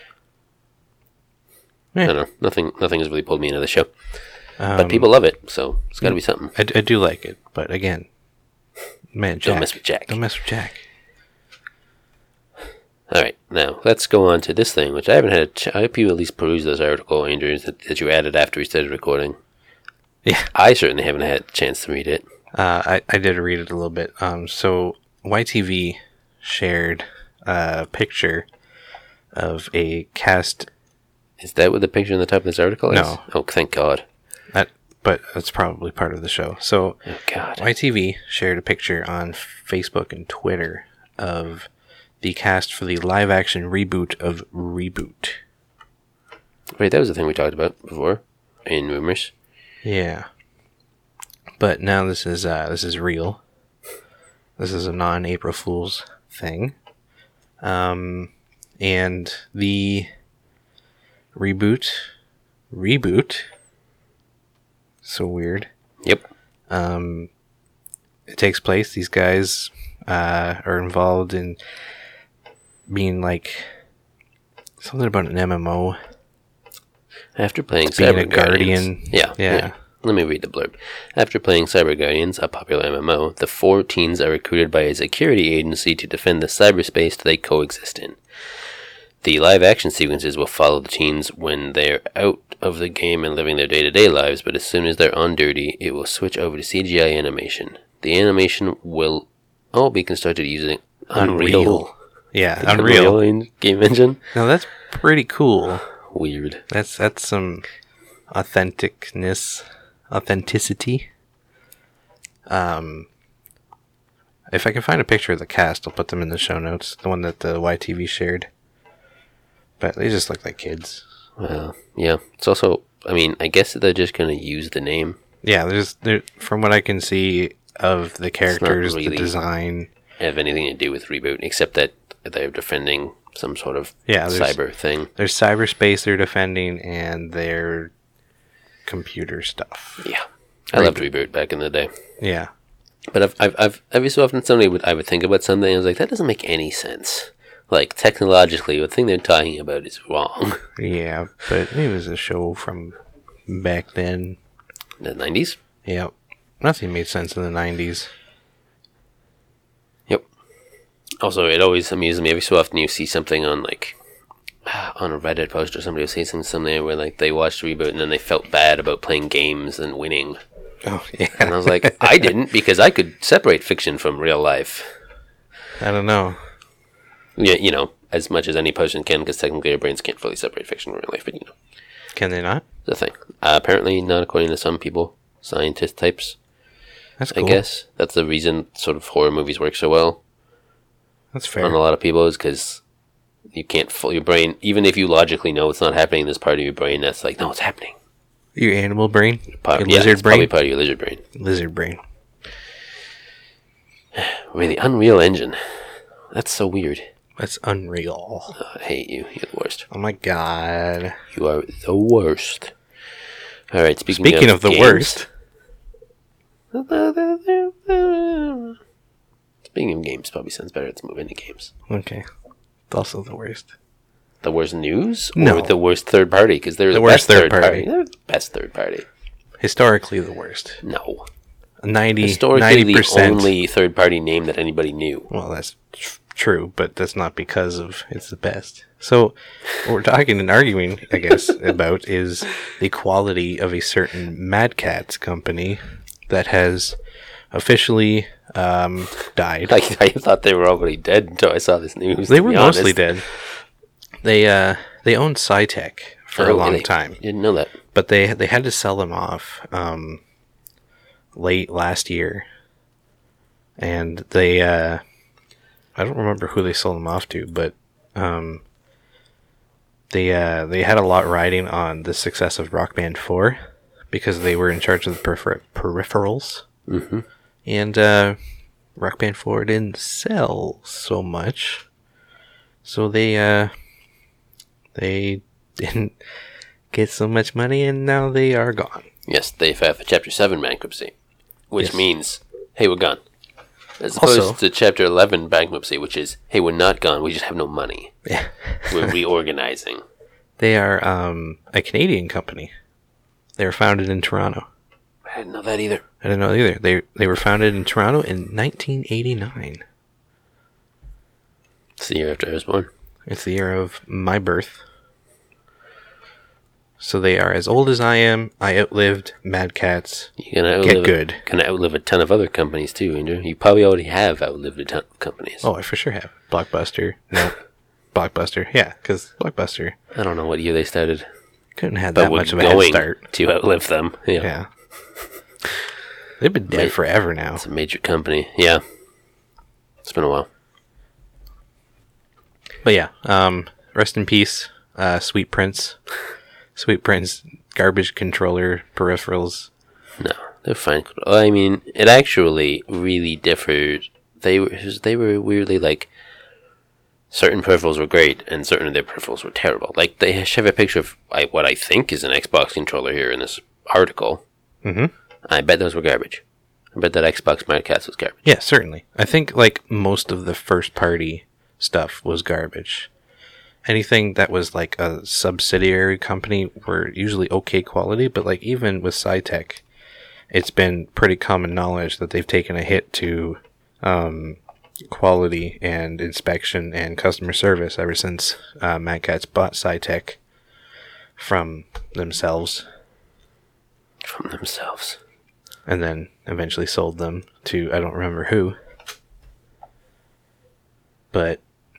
S2: Yeah.
S1: I don't know. Nothing, nothing has really pulled me into the show.
S2: Um,
S1: But people love it, so it's got to be something.
S2: I, I do like it, but again, man, Jack.
S1: Don't mess with Jack.
S2: Don't mess with Jack.
S1: All right, now let's go on to this thing, which I haven't had. A ch- I hope you at least peruse this article, Andrews, that, that you added after we started recording.
S2: Yeah.
S1: I certainly haven't had a chance to read it.
S2: Uh, I, I did read it a little bit. Um, so Y T V shared a picture of a cast.
S1: Is that what the picture on the top of this article is?
S2: No.
S1: Oh, thank God.
S2: That, but it's probably part of the show. So
S1: Oh, God.
S2: Y T V shared a picture on Facebook and Twitter of the cast for the live-action reboot of Reboot.
S1: Right, that was the thing we talked about before in rumors.
S2: Yeah. But now this is uh, this is real. This is a non-April Fool's thing. Um, and the reboot, reboot. So weird.
S1: Yep.
S2: Um, it takes place. These guys uh, are involved in being like something about an M M O.
S1: After playing
S2: Being
S1: Cyber
S2: a guardian.
S1: Guardians. Yeah,
S2: Yeah.
S1: yeah. Let me read the blurb. After playing Cyber Guardians, a popular M M O, the four teens are recruited by a security agency to defend the cyberspace they coexist in. The live-action sequences will follow the teens when they're out of the game and living their day-to-day lives, but as soon as they're on duty, it will switch over to C G I animation. The animation will all be constructed using Unreal.
S2: Unreal. Yeah,
S1: The
S2: Unreal.
S1: Unreal game engine.
S2: Now that's pretty cool.
S1: Weird.
S2: That's that's some authenticness, authenticity. Um, if I can find a picture of the cast, I'll put them in the show notes. The one that the Y T V shared. But they just look like kids.
S1: Well, yeah. It's also, I mean, I guess they're just going to use the name.
S2: Yeah, there's there from what I can see of the characters,
S1: really
S2: the design.
S1: Have anything to do with Reboot, except that they're defending some sort of
S2: Yeah, there's-
S1: cyber thing.
S2: There's cyberspace they're defending and their computer stuff.
S1: Yeah. I loved Reboot back in the day.
S2: Yeah.
S1: But I've, I've, I've every so often somebody would, I would think about something and I was like, that doesn't make any sense. Like, technologically, the thing they're talking about is wrong.
S2: Yeah, but it was a show from back then.
S1: The nineties?
S2: Yeah. Nothing made sense in the nineties.
S1: Yep. Also, it always amuses me. Every so often you see something on, like, on a Reddit post or somebody will say something, something where, like, they watched Reboot and then they felt bad about playing games and winning.
S2: Oh, yeah.
S1: And I was like, I didn't, because I could separate fiction from real life.
S2: I don't know.
S1: Yeah, you know, as much as any person can, because technically our brains can't fully separate fiction from real life, but, you know,
S2: Can they not?
S1: the thing. Uh, apparently not according to some people, scientist types,
S2: That's cool.
S1: I guess. That's the reason sort of horror movies work so well
S2: That's fair.
S1: on a lot of people, is because you can't, full, your brain, even if you logically know it's not happening in this part of your brain, that's like, no, it's happening.
S2: Your animal brain?
S1: Part,
S2: Your
S1: yeah,
S2: lizard
S1: it's
S2: brain?
S1: probably part of your lizard brain.
S2: Lizard brain.
S1: Really, Unreal Engine. That's so weird.
S2: That's unreal.
S1: Oh, I hate you. You're the worst.
S2: Oh my god.
S1: You are the worst. All right, speaking,
S2: Speaking
S1: of,
S2: of the
S1: games,
S2: worst.
S1: Speaking of games, probably sounds better to move into games.
S2: Okay. It's also the worst.
S1: The worst news?
S2: No.
S1: Or the worst third party? Because they're the,
S2: The worst
S1: best third
S2: third
S1: party.
S2: party.
S1: They're the best third party.
S2: Historically the worst.
S1: No.
S2: ninety,
S1: Historically,
S2: ninety percent.
S1: the only third party name that anybody knew.
S2: Well, that's tr- true, but that's not because of it's the best. So, what we're talking and arguing, I guess, about is the quality of a certain Mad Catz company that has officially um, died.
S1: I, I thought they were already dead until I saw this news.
S2: They
S1: to
S2: were
S1: be
S2: mostly
S1: honest.
S2: dead. They uh, they owned Cytec for
S1: Oh,
S2: a long
S1: really?
S2: time,
S1: Didn't know that.
S2: but they they had to sell them off um, late last year, and they uh, I don't remember who they sold them off to, but um, they uh, they had a lot riding on the success of Rock Band four because they were in charge of the peripher- peripherals,
S1: Mm-hmm.
S2: and uh, Rock Band four didn't sell so much, so they uh, they didn't get so much money, and now they are gone.
S1: Yes, they have a Chapter seven bankruptcy, which
S2: Yes.
S1: means, hey, we're gone. As opposed
S2: Also-
S1: to Chapter eleven bankruptcy, which is, hey, we're not gone, we just have no money.
S2: Yeah.
S1: We're reorganizing.
S2: They are um, a Canadian company. They were founded in Toronto.
S1: I didn't know that either.
S2: I didn't know either. They they were founded in Toronto in nineteen eighty-nine.
S1: It's the year after I was born.
S2: It's the year of my birth. So they are as old as I am. I outlived Mad Catz.
S1: You're gonna
S2: Get
S1: outlive,
S2: good.
S1: Gonna outlive a ton of other companies too, Andrew. You probably already have outlived a ton of companies.
S2: Oh, I for sure have. Blockbuster. No. Blockbuster. Yeah, because Blockbuster
S1: I don't know what year they started,
S2: couldn't have
S1: but
S2: that
S1: we're
S2: much of a head
S1: going
S2: start.
S1: to outlive them. Yeah,
S2: Yeah. They've been dead
S1: Mate.
S2: forever now.
S1: it's a major company. Yeah, it's been a while.
S2: But yeah, um, rest in peace, uh, Sweet Prince. Sweet Prince, garbage controller, peripherals.
S1: No, they're fine. I mean, it actually really differed. They were they were weirdly like certain peripherals were great and certain of their peripherals were terrible. Like they have a picture of I, what I think is an Xbox controller here in this article.
S2: Mm-hmm.
S1: I bet those were garbage. I bet that Xbox Mad Catz was garbage.
S2: Yeah, certainly. I think like most of the first party stuff was garbage. Anything that was like a subsidiary company were usually okay quality, but like even with Cytec, it's been pretty common knowledge that they've taken a hit to um, quality and inspection and customer service ever since uh, Mad Catz bought SciTech from themselves.
S1: From themselves.
S2: And then eventually sold them to, I don't remember who. But,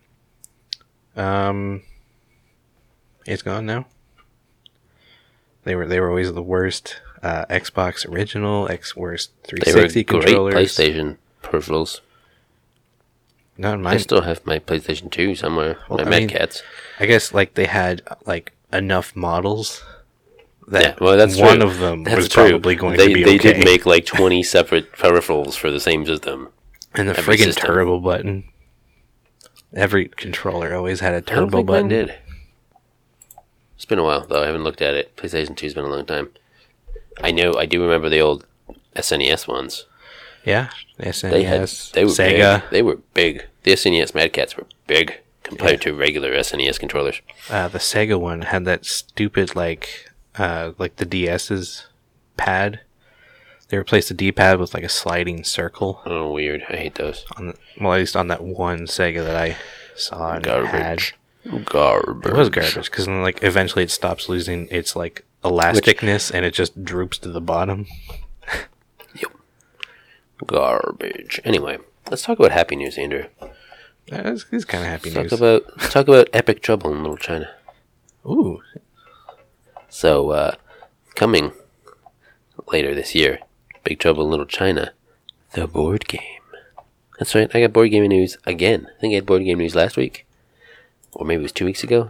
S2: um, it's gone now. They were they were always the worst uh, Xbox original, X worst three sixty
S1: they were
S2: controllers.
S1: Great PlayStation peripherals.
S2: Not mine.
S1: I still have my PlayStation two somewhere.
S2: Well,
S1: my
S2: I
S1: Mad
S2: mean,
S1: Catz.
S2: I guess like they had like enough models that
S1: Yeah, well, that's
S2: one
S1: true.
S2: of them
S1: That's
S2: was
S1: true.
S2: probably going
S1: they,
S2: to be
S1: They
S2: okay.
S1: did make like twenty separate peripherals for the same system.
S2: And the
S1: every
S2: friggin'
S1: system.
S2: turbo button. Every controller always had a
S1: I don't
S2: turbo
S1: think
S2: button.
S1: mine did. It's been a while, though. I haven't looked at it. PlayStation two's been a long time. I know, I do remember the old S N E S ones.
S2: Yeah, S N E
S1: They had,
S2: S,
S1: they were
S2: Sega.
S1: Big. They were big. The S N E S Mad Catz were big compared
S2: Yeah.
S1: to regular S N E S controllers.
S2: Uh, the Sega one had that stupid like, uh, like the DS's pad. They replaced the D-pad with like a sliding circle.
S1: Oh, weird. I hate those.
S2: On the, well, at least on that one Sega that I saw and had.
S1: Garbage. Garbage.
S2: It was garbage because then like eventually it stops losing its like elasticness and it just droops to the bottom.
S1: Yep. Garbage. Anyway, let's talk about happy news, Andrew.
S2: That's, that's kind of happy
S1: Let's
S2: news.
S1: talk about let's talk about Epic Trouble in Little China.
S2: Ooh,
S1: So, uh, coming later this year, Big Trouble in Little China, the board game. That's right, I got board game news again. I think I had board game news last week. Or maybe it was two weeks ago.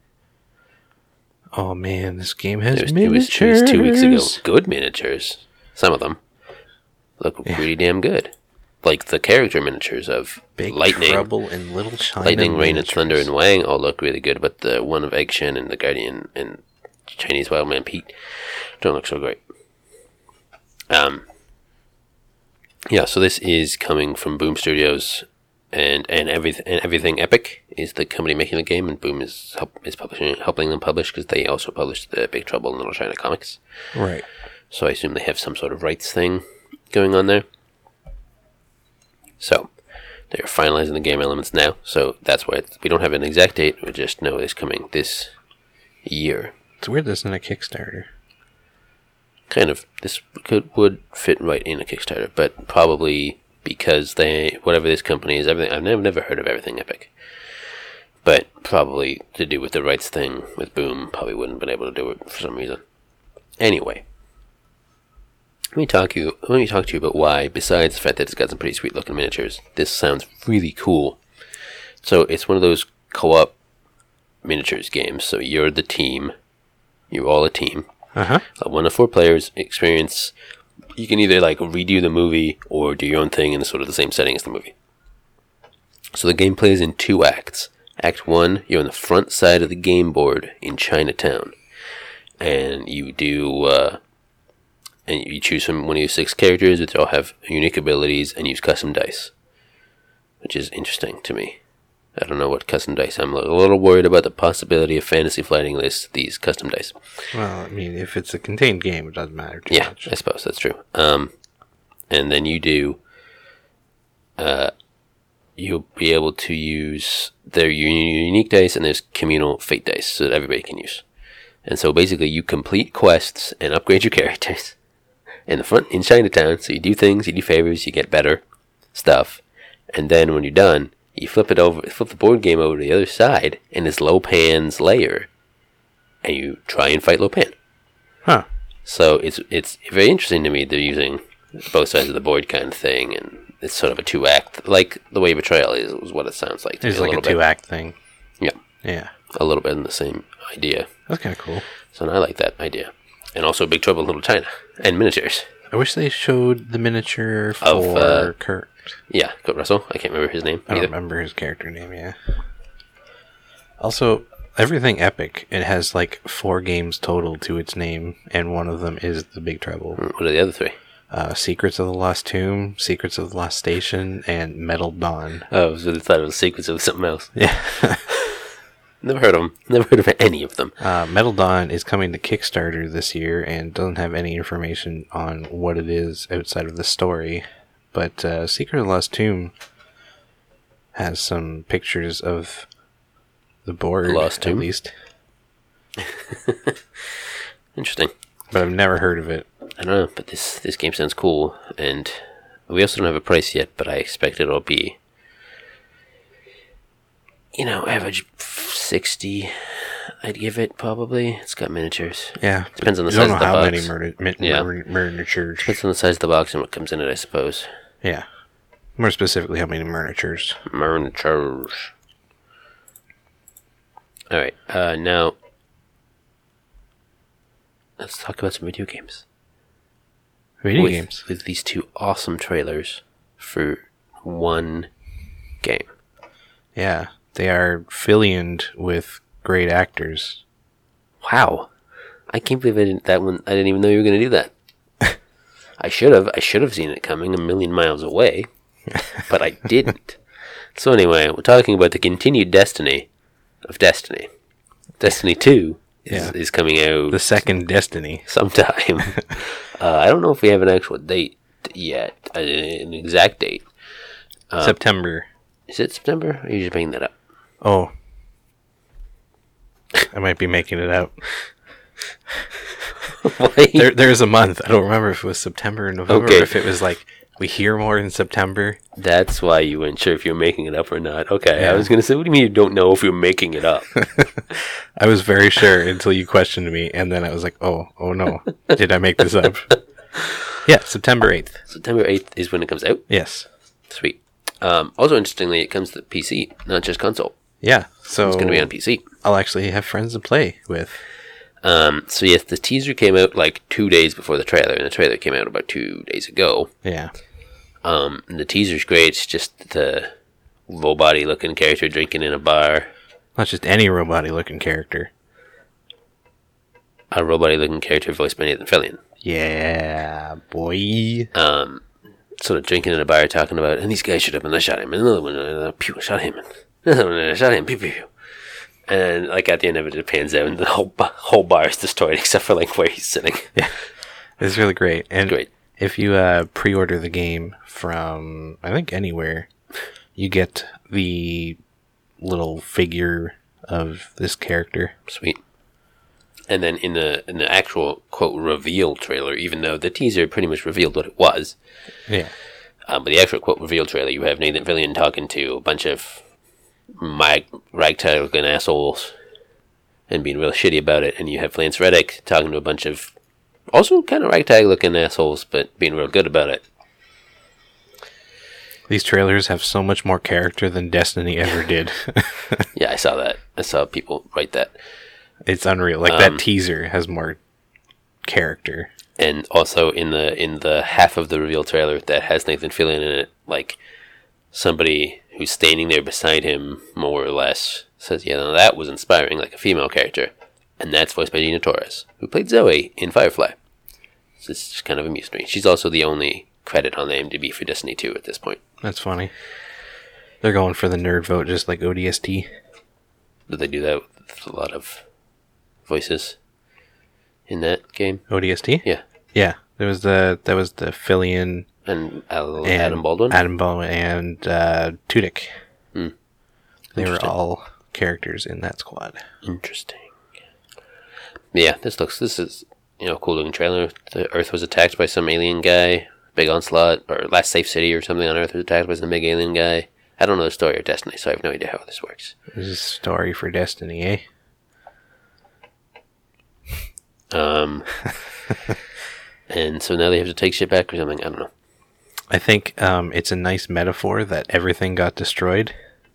S2: oh man, this game has
S1: It was, it
S2: miniatures.
S1: was, it was two weeks ago. Good miniatures. Some of them look
S2: Yeah.
S1: pretty damn good. Like the character miniatures of
S2: Big
S1: Lightning,
S2: Trouble in Little China.
S1: Lightning, Rain, and
S2: miniatures.
S1: Thunder, and Wang all look really good, but the one of Egg Shen and the Guardian and Chinese Wildman Pete don't look so great. Um, yeah, so this is coming from Boom Studios, and and everything and everything Epic is the company making the game, and Boom is help, is publishing helping them publish because they also published the Big Trouble in Little China comics.
S2: Right.
S1: So I assume they have some sort of rights thing going on there. So they're finalizing the game elements now. So that's why it's, we don't have an exact date. We just know it's coming this year.
S2: It's weird this isn't a Kickstarter.
S1: Kind of. This could would fit right in a Kickstarter, but probably because they whatever this company is, everything. I've never never heard of Everything Epic, but probably to do with the rights thing with Boom. Probably wouldn't have been able to do it for some reason. Anyway. Let me talk you. Let me talk to you about why, besides the fact that it's got some pretty sweet looking miniatures, this sounds really cool. So it's one of those co-op miniatures games. So you're the team. You're all a team.
S2: Uh-huh.
S1: Uh, one to four players experience. You can either like redo the movie or do your own thing in sort of the same setting as the movie. So the game plays in two acts. Act one, you're on the front side of the game board in Chinatown, and you do. Uh, And you choose from one of your six characters, which all have unique abilities, and use custom dice. Which is interesting to me. I don't know what custom dice. I'm a little worried about the possibility of Fantasy Flighting this these custom dice.
S2: Well, I mean, if it's a contained game, it doesn't matter too
S1: Yeah,
S2: much.
S1: I suppose that's true. Um, and then you do. Uh, you'll be able to use their uni- unique dice, and there's communal fate dice, so that everybody can use. And so basically, you complete quests and upgrade your characters. In the front in Chinatown, so you do things, you do favors, you get better stuff, and then when you're done, you flip it over, flip the board game over to the other side, and it's Lopan's lair, and you try and fight Lopan.
S2: Huh.
S1: So it's it's very interesting to me. They're using both sides of the board kind of thing, and it's sort of a two act, like the way Betrayal is, is what it sounds like. To
S2: It's
S1: me,
S2: like a,
S1: little
S2: two
S1: bit.
S2: act thing.
S1: Yeah,
S2: Yeah.
S1: a little bit in the same idea.
S2: That's kind of cool.
S1: So I like that idea, and also Big Trouble in Little China and miniatures.
S2: I wish they showed the miniature for
S1: Of, uh,
S2: Kurt.
S1: Yeah, Kurt Russell. I can't remember his name
S2: I don't
S1: either.
S2: remember his character name, yeah. Also, Everything Epic, it has like four games total to its name, and one of them is The Big Trouble.
S1: What are the other three?
S2: Uh, Secrets of the Lost Tomb, Secrets of the Lost Station, and Metal Dawn.
S1: Oh, so they thought it was a sequence of something else.
S2: Yeah.
S1: Never heard of them. Never heard of any of them.
S2: Uh, Metal Dawn is coming to Kickstarter this year and doesn't have any information on what it is outside of the story. But uh, Secret of the Lost Tomb has some pictures of the board,
S1: Lost
S2: at
S1: Tomb?
S2: least.
S1: Interesting.
S2: But I've never heard of it.
S1: I don't know, but this this game sounds cool, and we also don't have a price yet, but I expect it'll be, you know, average sixty. I'd give it probably. It's got miniatures.
S2: Yeah.
S1: Depends on the
S2: You
S1: size
S2: don't
S1: of
S2: know
S1: the
S2: how
S1: box.
S2: many murder, mi-
S1: Yeah.
S2: mur- miniatures.
S1: Depends on the size of the box and what comes in it, I suppose.
S2: Yeah. More specifically, how many miniatures.
S1: Miniatures. All right. Uh, now, let's talk about some video games.
S2: Video
S1: with,
S2: games.
S1: with these two awesome trailers for one game.
S2: Yeah. They are fillioned with great actors.
S1: Wow, I can't believe I didn't that one. I didn't even know you were going to do that. I should have. I should have seen it coming a million miles away, but I didn't. So anyway, we're talking about the continued destiny of Destiny. Destiny Two is,
S2: Yeah.
S1: is coming out
S2: The second Destiny.
S1: sometime. uh, I don't know if we have an actual date yet, uh, an exact date. Um,
S2: September.
S1: Is it September? Or are you just making that up?
S2: Oh. I might be making it out.
S1: Why?
S2: There, there's a month. I don't remember if it was September or November,
S1: Okay.
S2: or if it was like, we hear more in September.
S1: That's why you weren't sure if you were making it up or not. Okay,
S2: Yeah.
S1: I was going to say, what do you mean you don't know if you're making it up?
S2: I was very sure until you questioned me, and then I was like, oh, oh no. Did I make this up? Yeah, September eighth.
S1: September eighth is when it comes out.
S2: Yes.
S1: Sweet. Um, also, interestingly, it comes to P C, not just console.
S2: Yeah, so
S1: It's going to be on P C.
S2: I'll actually have friends to play with.
S1: Um, so, yes, the teaser came out like two days before the trailer, and the trailer came out about two days ago.
S2: Yeah.
S1: Um, and the teaser's great. It's just the low-body-looking character drinking in a bar.
S2: Not just any robot-looking character.
S1: A robot-looking character voiced by Nathan Fillion.
S2: Yeah, boy.
S1: Um, sort of drinking in a bar, talking about, and these guys should have been, I shot him, and another one, uh, pew, shot him, and another one, I shot him, pew, pew, pew. And, like, at the end of it, it pans out, and the whole, ba- whole bar is destroyed, except for, like, where he's sitting.
S2: Yeah, it's really great. And
S1: Great.
S2: if you uh, pre-order the game from, I think, anywhere, you get the little figure of this character.
S1: Sweet. And then in the in the actual, quote, reveal trailer, even though the teaser pretty much revealed what it was,
S2: Yeah.
S1: um, but the actual, quote, reveal trailer, you have Nathan Fillion talking to a bunch of mag- ragtag-looking assholes and being real shitty about it, and you have Lance Reddick talking to a bunch of also kind of ragtag-looking assholes, but being real good about it.
S2: These trailers have so much more character than Destiny ever did.
S1: Yeah, I saw that. I saw people write that.
S2: It's unreal. Like,
S1: Um,
S2: that teaser has more character.
S1: And also in the in the half of the reveal trailer that has Nathan Fillion in it, like somebody who's standing there beside him, more or less, says, "Yeah, no, that was inspiring, like a female character," and that's voiced by Gina Torres, who played Zoe in Firefly. So this just kind of amused me. She's also the only credit on the I M D B for Destiny two at this point.
S2: That's funny. They're going for the nerd vote, just like O D S T.
S1: Did they do that with a lot of voices in that game?
S2: O D S T?
S1: Yeah,
S2: Yeah. There was the that was the Fillion
S1: and Al-
S2: and
S1: Adam Baldwin.
S2: Adam Baldwin and uh, Tudyk.
S1: Hmm.
S2: They were
S1: Interesting.
S2: all characters in that squad.
S1: Interesting. Yeah, this looks. This is you know a cool looking trailer. The Earth was attacked by some alien guy. Big onslaught or last safe city or something on Earth was attacked by some big alien guy. I don't know the story of Destiny, so I have no idea how this works.
S2: This is a story for Destiny, eh?
S1: Um, and so now they have to take shit back or something. I don't know.
S2: I think um, it's a nice metaphor that everything got destroyed,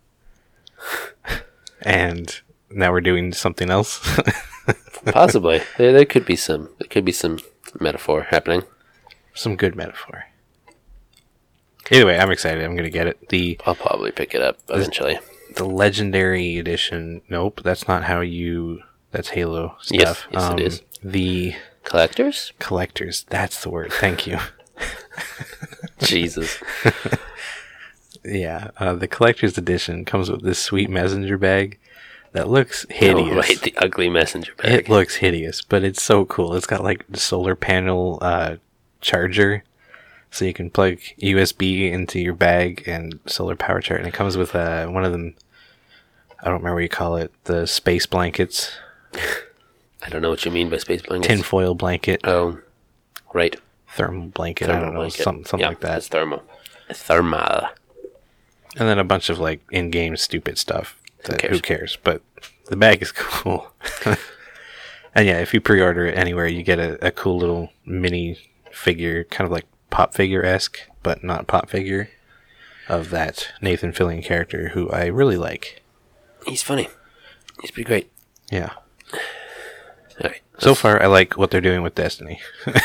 S2: and now we're doing something else.
S1: Possibly there, there could be some. There could be some metaphor happening.
S2: Some good metaphor. Either way, I'm excited. I'm gonna get it. The
S1: I'll probably pick it up eventually.
S2: the legendary edition. Nope, that's not how you. That's Halo
S1: Yes,
S2: stuff.
S1: yes, it is.
S2: The
S1: Collectors?
S2: collectors. That's the word. Thank you.
S1: Jesus.
S2: Yeah, uh, the collector's edition comes with this sweet messenger bag that looks hideous.
S1: Oh, right, the ugly messenger bag.
S2: It looks hideous, but it's so cool. It's got like the solar panel uh, charger, so you can plug U S B into your bag and solar power charge. And it comes with uh, one of them. I don't remember what you call it. The space blankets.
S1: I don't know what you mean by space blankets.
S2: Tinfoil blanket.
S1: Oh, right.
S2: Thermal blanket.
S1: Thermal
S2: I don't know.
S1: blanket.
S2: Something, something
S1: yeah,
S2: like that.
S1: That's thermal. Thermal.
S2: And then a bunch of like in-game stupid stuff. That,
S1: Who cares?
S2: Who cares? But the bag is cool. And yeah, if you pre-order it anywhere, you get a, a cool little mini figure, kind of like pop figure-esque, but not pop figure, of that Nathan Fillion character, who I really like.
S1: He's funny. He's pretty great.
S2: Yeah.
S1: All right.
S2: So far, I like what they're doing with Destiny.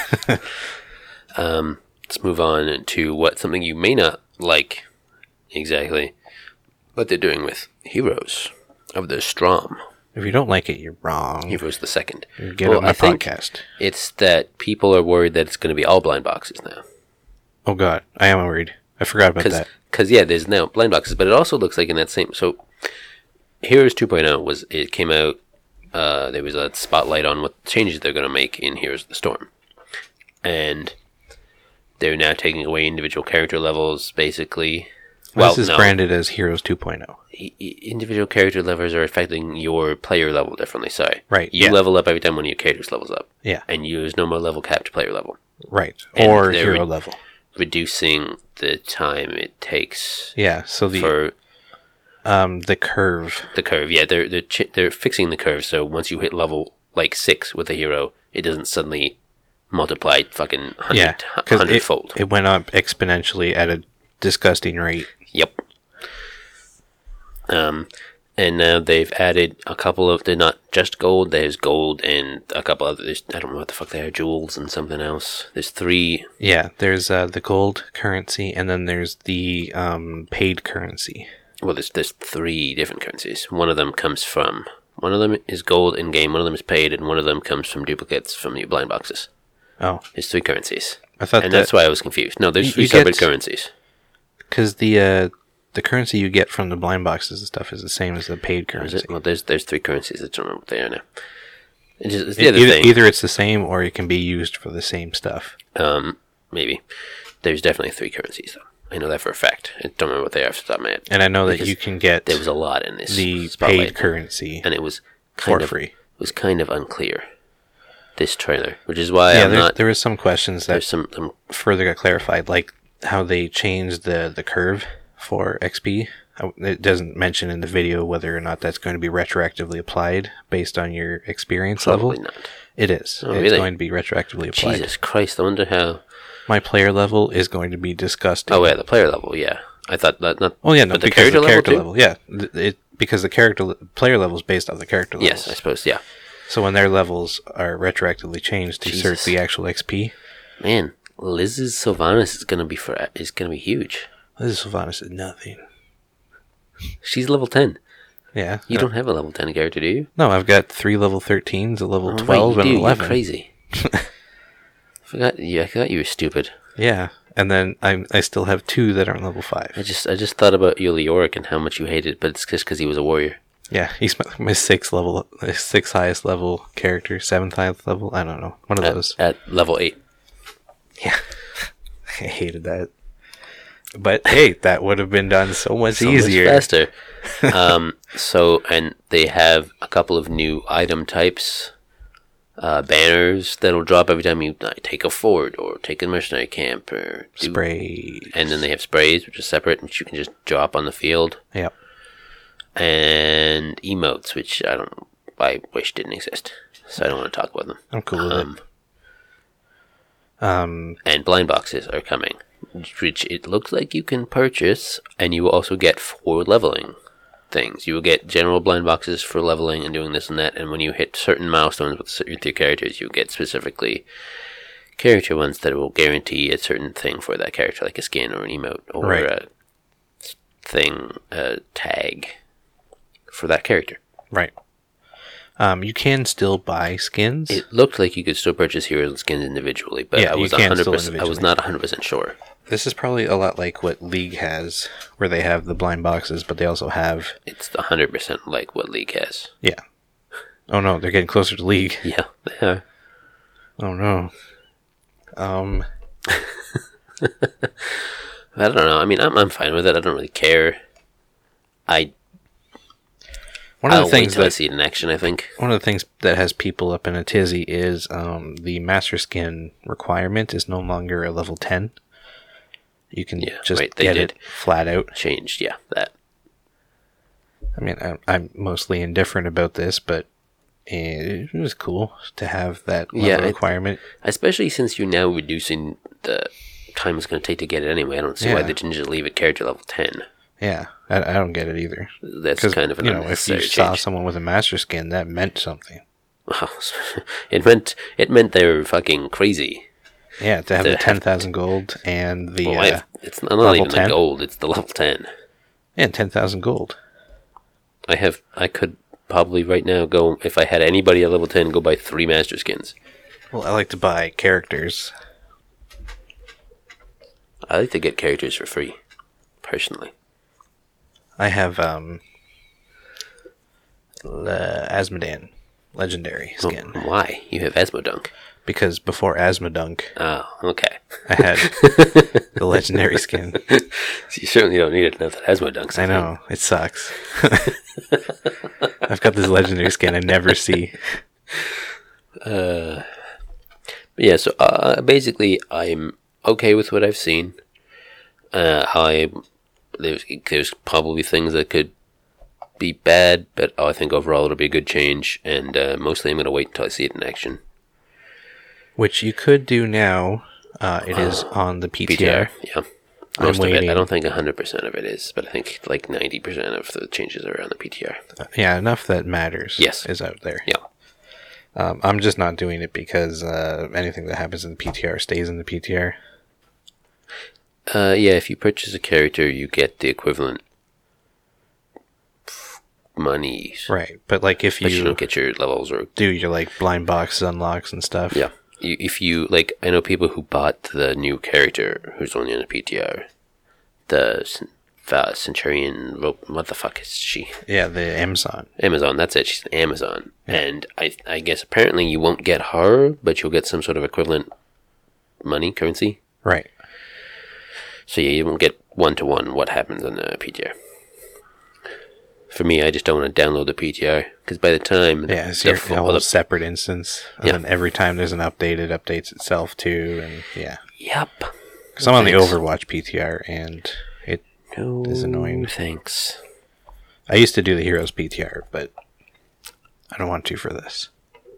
S1: um, let's move on to what something you may not like exactly. What they're doing with Heroes of the Storm.
S2: If you don't like it, you're wrong.
S1: Heroes the Second.
S2: Get
S1: well,
S2: on my
S1: I think
S2: podcast.
S1: It's that people are worried that it's going to be all blind boxes now.
S2: Oh god, I am worried. I forgot about
S1: Cause,
S2: that.
S1: Because, yeah, there's now blind boxes, but it also looks like in that same... So, Heroes two point oh, was, it came out, uh, there was a spotlight on what changes they're going to make in Heroes of the Storm. And they're now taking away individual character levels, basically.
S2: Well, this is
S1: no.
S2: branded as Heroes two point oh.
S1: Individual character levels are affecting your player level differently, sorry.
S2: Right,
S1: You
S2: yeah.
S1: level up every time one of your characters levels up.
S2: Yeah.
S1: And you use no more level cap to player level.
S2: Right.
S1: And
S2: Or
S1: they're
S2: hero
S1: re-
S2: level.
S1: Reducing the time it takes
S2: Yeah, so the
S1: for
S2: um the curve.
S1: the curve. Yeah, they're they're ch- they're fixing the curve. So once you hit level like six with a hero, it doesn't suddenly multiply fucking hundred
S2: Yeah, because
S1: hundred
S2: it,
S1: fold.
S2: it went up exponentially at a disgusting rate.
S1: Yep. Um, and now they've added a couple of. They're not just gold. There's gold and a couple of. There's, I don't know what the fuck they are. Jewels and something else. There's three.
S2: Yeah, there's uh, the gold currency, and then there's the um, paid currency.
S1: Well, there's there's three different currencies. One of them comes from. One of them is gold in game. One of them is paid, and one of them comes from duplicates from your blind boxes.
S2: Oh,
S1: There's three currencies.
S2: I thought
S1: And
S2: that
S1: that's why I was confused. No, there's
S2: You-
S1: three
S2: you
S1: separate
S2: get-
S1: currencies.
S2: because the uh, the currency you get from the blind boxes and stuff is the same as the paid
S1: Is
S2: currency.
S1: it? Well, there's there's three currencies. I don't remember what they are now. It's, just, it's the
S2: It-
S1: other
S2: either,
S1: thing.
S2: either it's the same or it can be used for the same stuff.
S1: Um, maybe. There's definitely three currencies, though. I know that for a fact. I don't remember what they are off the top of my head.
S2: And I know that
S1: Because
S2: you can get
S1: There was a lot in this
S2: the
S1: spotlight,
S2: paid currency
S1: and it was
S2: for
S1: kind of
S2: free.
S1: it was kind of unclear. This trailer, which is why
S2: Yeah,
S1: I'm
S2: there,
S1: not.
S2: there was some questions that
S1: There's some, some
S2: further got clarified, like how they changed the, the curve for X P. Uh, It doesn't mention in the video whether or not that's going to be retroactively applied based on your experience
S1: probably
S2: level.
S1: not.
S2: It is.
S1: Oh,
S2: it's
S1: really?
S2: going to be retroactively applied.
S1: Jesus Christ! I wonder how.
S2: My player level is going to be disgusting.
S1: Oh yeah, the player level. Yeah, I thought that not.
S2: Oh yeah, no,
S1: but the
S2: because
S1: character
S2: the character
S1: level,
S2: level, yeah, Th- it because the character le- player level is based off the character
S1: too?
S2: levels.
S1: Yes, I suppose. Yeah.
S2: So when their levels are retroactively changed to
S1: Jesus.
S2: search the actual X P,
S1: Man, Liz's Sylvanas is gonna be for is gonna be huge.
S2: this is Sylvanas is nothing.
S1: She's level ten.
S2: Yeah,
S1: You
S2: no,
S1: don't have a level ten character, do you?
S2: no, I've got three level thirteens, a level
S1: Oh, right,
S2: twelve,
S1: you
S2: and
S1: do.
S2: an eleven.
S1: You're crazy. forgot. Yeah, I thought you were stupid.
S2: Yeah, and then I I still have two that aren't level
S1: I
S2: five.
S1: just I just thought about Yuli Yorick and how much you hated, it, but it's just because he was a warrior.
S2: Yeah, he's my, my sixth level, my sixth highest level character, seventh highest level. I don't know, one of
S1: At,
S2: those.
S1: at level eight.
S2: Yeah, I hated that. But hey, that would have been done so much
S1: So much
S2: easier.
S1: faster. um, so, and they have a couple of new item types, uh, banners that'll drop every time you uh, take a fort or take a mercenary camp or do,
S2: Spray.
S1: and then they have sprays, which is separate, which you can just drop on the field,
S2: Yep.
S1: and emotes, which I don't, I wish didn't exist, so I don't want to talk about them.
S2: I'm cool with
S1: Um,
S2: it. Um,
S1: and blind boxes are coming, which it looks like you can purchase, and you will also get for leveling things. You will get general blind boxes for leveling and doing this and that, and when you hit certain milestones with, cer- with your characters, you get specifically character ones that will guarantee a certain thing for that character, like a skin or an emote or
S2: Right.
S1: a thing, a tag for that character.
S2: right. Um, you can still buy skins.
S1: It looked like you could still purchase heroes skins individually, but
S2: Yeah,
S1: I
S2: you
S1: was
S2: can
S1: one hundred
S2: still
S1: percent. I was
S2: individually.
S1: not one hundred percent sure.
S2: This is probably a lot like what League has, where they have the blind boxes, but they also have...
S1: It's one hundred percent like what League has.
S2: Yeah. Oh no, they're getting closer to League.
S1: Yeah, they are.
S2: Oh no. Um...
S1: I don't know. I mean, I'm I'm fine with it. I don't really care. I
S2: One of
S1: I'll
S2: the things
S1: wait till I
S2: that
S1: see it in action. I think.
S2: one of the things that has people up in a tizzy is um, the master skin requirement is no longer a level ten. You can
S1: Yeah,
S2: just
S1: right, they
S2: get
S1: did.
S2: it flat out.
S1: Changed, yeah, that.
S2: I mean, I'm, I'm mostly indifferent about this, but it was cool to have that level
S1: Yeah, it-
S2: requirement.
S1: Especially since you're now reducing the time it's going to take to get it anyway. I don't see why
S2: Yeah.
S1: they didn't just leave it character level ten.
S2: Yeah, I, I don't get it either.
S1: That's
S2: Because
S1: kind of an
S2: you know, if you
S1: unnecessary
S2: saw
S1: change.
S2: someone with a master skin, that meant something.
S1: Wow. it meant it meant they were fucking crazy.
S2: Yeah, to have
S1: To
S2: the
S1: have-
S2: ten thousand gold and the
S1: Well, I
S2: uh,
S1: have, it's not, not
S2: level
S1: even
S2: ten?
S1: the gold. It's the level ten.
S2: yeah, ten thousand gold.
S1: I have. I could probably right now go if I had anybody at level ten go buy three master skins.
S2: Well, I like to buy characters.
S1: I like to get characters for free, personally.
S2: I have um, Le- Asmodan, legendary skin,
S1: Well, why? You have Asmodunk.
S2: because before Asmodunk,
S1: Oh, okay.
S2: I had the legendary skin.
S1: So you certainly don't need it now that Asmodunk's a
S2: I
S1: thing.
S2: know, it sucks. I've got this legendary skin I never see.
S1: But yeah, so uh, basically, I'm okay with what I've seen. Uh, I there's there's probably things that could be bad, but I think overall it'll be a good change. And uh, mostly, I'm going to wait until I see it in action.
S2: Which you could do now. Uh, it is on the P T R.
S1: P T R, yeah.
S2: I'm
S1: Most of it.
S2: waiting.
S1: I don't think one hundred percent of it is, but I think like ninety percent of the changes are on the P T R.
S2: Yeah, enough that matters.
S1: Yes.
S2: is out there.
S1: Yeah.
S2: Um, I'm just not doing it because uh, anything that happens in the P T R stays in the P T R.
S1: Uh, yeah, if you purchase a character, you get the equivalent money.
S2: Right, but like if
S1: But you
S2: you
S1: don't get your levels or
S2: do your like blind box unlocks and stuff.
S1: yeah. You, if you like, I know people who bought the new character who's only on the P T R, the Cen- uh, Centurion. Ro- What the fuck is she?
S2: Yeah, the Amazon.
S1: Amazon. That's it. She's an Amazon, and I I guess apparently you won't get her, but you'll get some sort of equivalent money currency.
S2: Right.
S1: So yeah, you won't get one to one what happens on the P T R. For me, I just don't want to download the P T R because by the time
S2: Yeah, it's
S1: the,
S2: your
S1: full-
S2: whole
S1: the-
S2: separate instance. And
S1: Yeah.
S2: then every time there's an update, it updates itself too. And yeah.
S1: yep.
S2: Because I'm on the
S1: Thanks.
S2: Overwatch P T R and it.
S1: No,
S2: It's annoying.
S1: Thanks.
S2: I used to do the Heroes P T R, but I don't want to for this.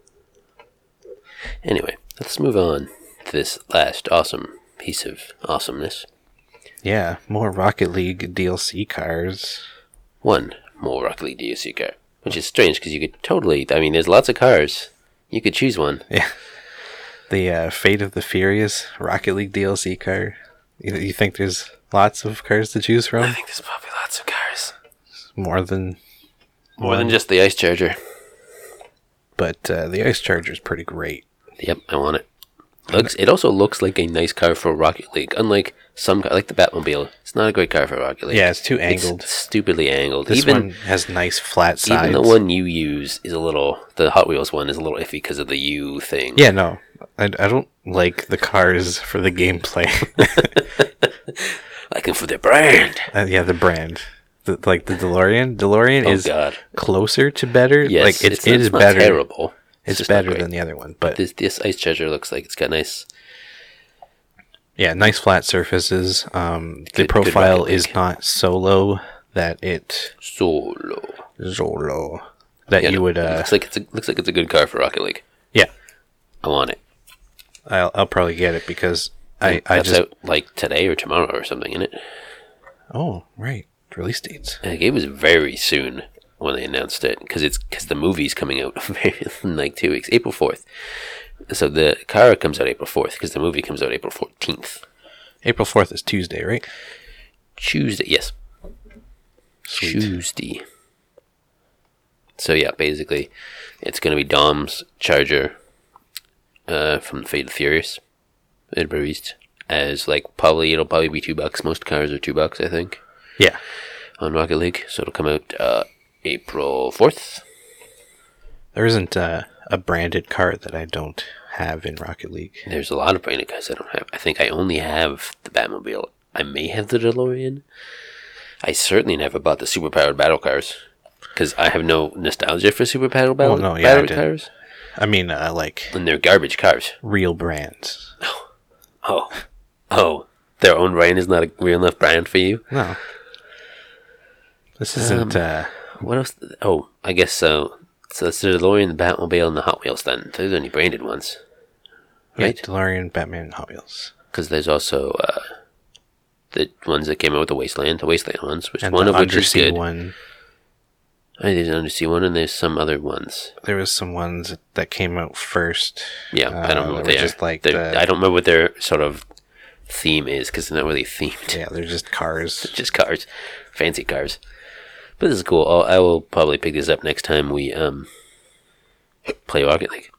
S1: Anyway, let's move on to this last awesome piece of awesomeness.
S2: Yeah, more Rocket League D L C cars.
S1: One more Rocket League D L C car, which is strange because you could totally. I mean, there's lots of cars. You could choose one.
S2: Yeah. The uh, Fate of the Furious Rocket League D L C car. You, you think there's lots of cars to choose
S1: I
S2: from?
S1: think there's probably lots of cars.
S2: More than.
S1: More than just the Ice Charger.
S2: But uh, the Ice Charger is pretty great.
S1: Yep, I want it. Looks. It also looks like a nice car for Rocket League. Unlike some, car, like the Batmobile, it's not a great car for Rocket League.
S2: Yeah, it's too
S1: It's
S2: angled.
S1: stupidly angled.
S2: This
S1: even
S2: one has nice flat sides.
S1: even the one you use is a little. The Hot Wheels one is a little iffy because of the U thing.
S2: Yeah, no. I, I don't like the cars for the gameplay.
S1: Like them for their brand.
S2: uh, yeah, the brand. The, like the DeLorean. DeLorean
S1: Oh
S2: is
S1: God.
S2: closer to better.
S1: Yes,
S2: like it's,
S1: it's,
S2: it
S1: it's
S2: is
S1: not
S2: better.
S1: terrible.
S2: It's,
S1: just not
S2: better
S1: great.
S2: than the other one, but
S1: This this Ice Charger looks like it's got nice.
S2: yeah, nice flat surfaces. Um, the
S1: Good- good
S2: profile
S1: Rocket
S2: is
S1: League.
S2: not so low that it
S1: Solo.
S2: so low that
S1: Yeah,
S2: you
S1: no,
S2: would.
S1: it
S2: Uh,
S1: looks like it's a, looks like it's a good car for Rocket League.
S2: yeah,
S1: I want it.
S2: I'll I'll probably get it because I I
S1: That's
S2: just
S1: out like today or tomorrow or something, isn't it?
S2: oh right release dates.
S1: Like, it was very soon when they announced it because it's because the movie's coming out very, in like two weeks, April fourth. So the car comes out April fourth because the movie comes out April fourteenth.
S2: April fourth is Tuesday, right?
S1: Tuesday, yes.
S2: Sweet.
S1: Tuesday. So yeah, basically, it's going to be Dom's Charger uh, from Fate of the Furious. It'll be released as like probably it'll probably be two bucks. Most cars are two bucks, I think.
S2: Yeah.
S1: On Rocket League, so it'll come out uh, April fourth.
S2: There isn't uh, a branded car that I don't have in Rocket League.
S1: There's a lot of branded cars I don't have. I think I only have the Batmobile. I may have the DeLorean. I certainly never bought the superpowered battle cars because I have no nostalgia for superpowered battle,
S2: Well, no, yeah, I
S1: battle
S2: didn't.
S1: cars.
S2: I mean, uh, like
S1: And they're garbage cars.
S2: real brands.
S1: Oh, oh, their own brand is not a real enough brand for you.
S2: No. This isn't.
S1: Um,
S2: uh,
S1: What else? Oh, I guess so. So it's the DeLorean, the Batmobile, and the Hot Wheels then. Those are the only branded ones.
S2: yeah,
S1: Right?
S2: DeLorean, Batman, and Hot Wheels.
S1: Because there's also uh, the ones that came out with the Wasteland, the Wasteland ones, which
S2: And
S1: one
S2: the
S1: of which is
S2: undersea
S1: good.
S2: one.
S1: I think there's an undersea one, and there's some other ones.
S2: There was some ones that came out first.
S1: Yeah, I don't know
S2: Uh,
S1: what
S2: they
S1: they
S2: were
S1: are.
S2: just like
S1: They're-
S2: the-
S1: I don't remember what their sort of theme is because they're not really themed.
S2: Yeah, they're just cars.
S1: Just cars, fancy cars. But this is cool. I'll, I will probably pick this up next time we um play Rocket League.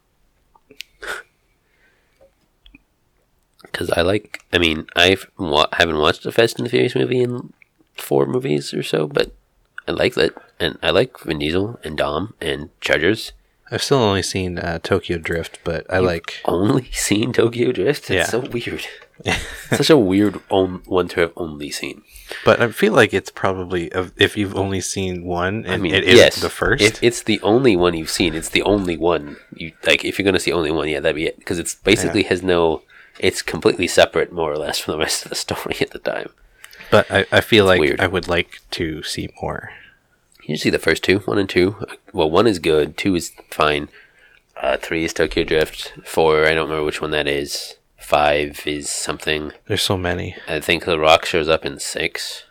S1: Because I like. I mean, I've wa- haven't watched a Fast and the Furious movie in four movies or so, but I like that, and I like Vin Diesel and Dom and Chargers.
S2: I've still only seen uh, Tokyo Drift, but I like.
S1: Only seen Tokyo Drift. It's
S2: Yeah.
S1: so weird. Such a weird on- one to have only seen.
S2: But I feel like it's probably of- if you've only seen one, and
S1: I mean,
S2: it is
S1: yes,
S2: the first.
S1: If it's the only one you've seen, it's the only one you like. If you're gonna see only one, yeah, that'd be it. Because it's basically has no. It's completely separate, more or less, from the rest of the story at the time.
S2: but I, I feel like
S1: weird.
S2: I would like to see more.
S1: You see the first two, one and two. Well, one is good, two is fine. Uh, three is Tokyo Drift. Four, I don't remember which one that is. Five is something.
S2: There's so many.
S1: I think The Rock shows up in six.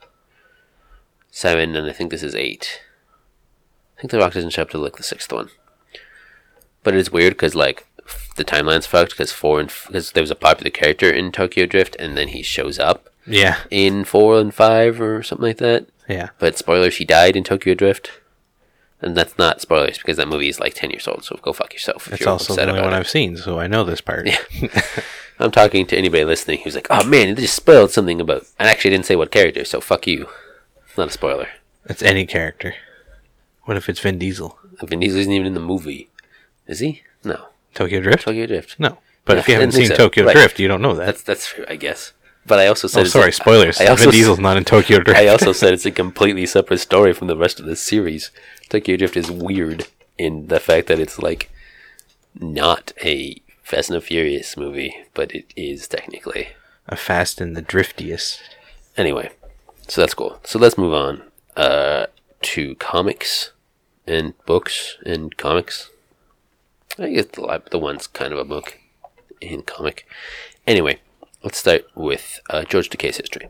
S1: Seven, and I think this is eight. I think The Rock doesn't show up till like the sixth one. But it's weird because like the timeline's fucked because four and because there was a popular character in Tokyo Drift, and then he shows up
S2: Yeah,
S1: in four and five or something like that.
S2: yeah.
S1: But spoilers, she died in Tokyo Drift. And that's not spoilers because that movie is like ten years old, so go fuck yourself if
S2: It's
S1: you're
S2: also
S1: upset
S2: the only
S1: about
S2: one
S1: it.
S2: I've seen, so I know this part.
S1: Yeah. I'm talking to anybody listening who's like, oh man, they just spoiled something about. I actually didn't say what character, so fuck you. It's not a spoiler.
S2: It's any character. What if it's Vin Diesel?
S1: Vin Diesel isn't even in the movie. Is he? No.
S2: Tokyo Drift?
S1: Tokyo Drift.
S2: No. But
S1: Yeah,
S2: if you
S1: I
S2: haven't
S1: didn't
S2: seen
S1: think so.
S2: Tokyo
S1: Right.
S2: Drift, you don't know that.
S1: That's that's true, I guess. But I also said.
S2: Oh,
S1: it's
S2: sorry,
S1: a-
S2: spoilers.
S1: I also
S2: Vin
S1: s-
S2: Diesel's not in Tokyo Drift.
S1: I also said it's a completely separate story from the rest of the series. Tokyo Drift is weird in the fact that it's like not a Fast and the Furious movie, but it is technically.
S2: A Fast and the Driftiest.
S1: Anyway, so that's cool. So let's move on uh, to comics and books and comics. I guess the, li- the one's kind of a book in comic. Anyway, let's start with uh, George Takei's history.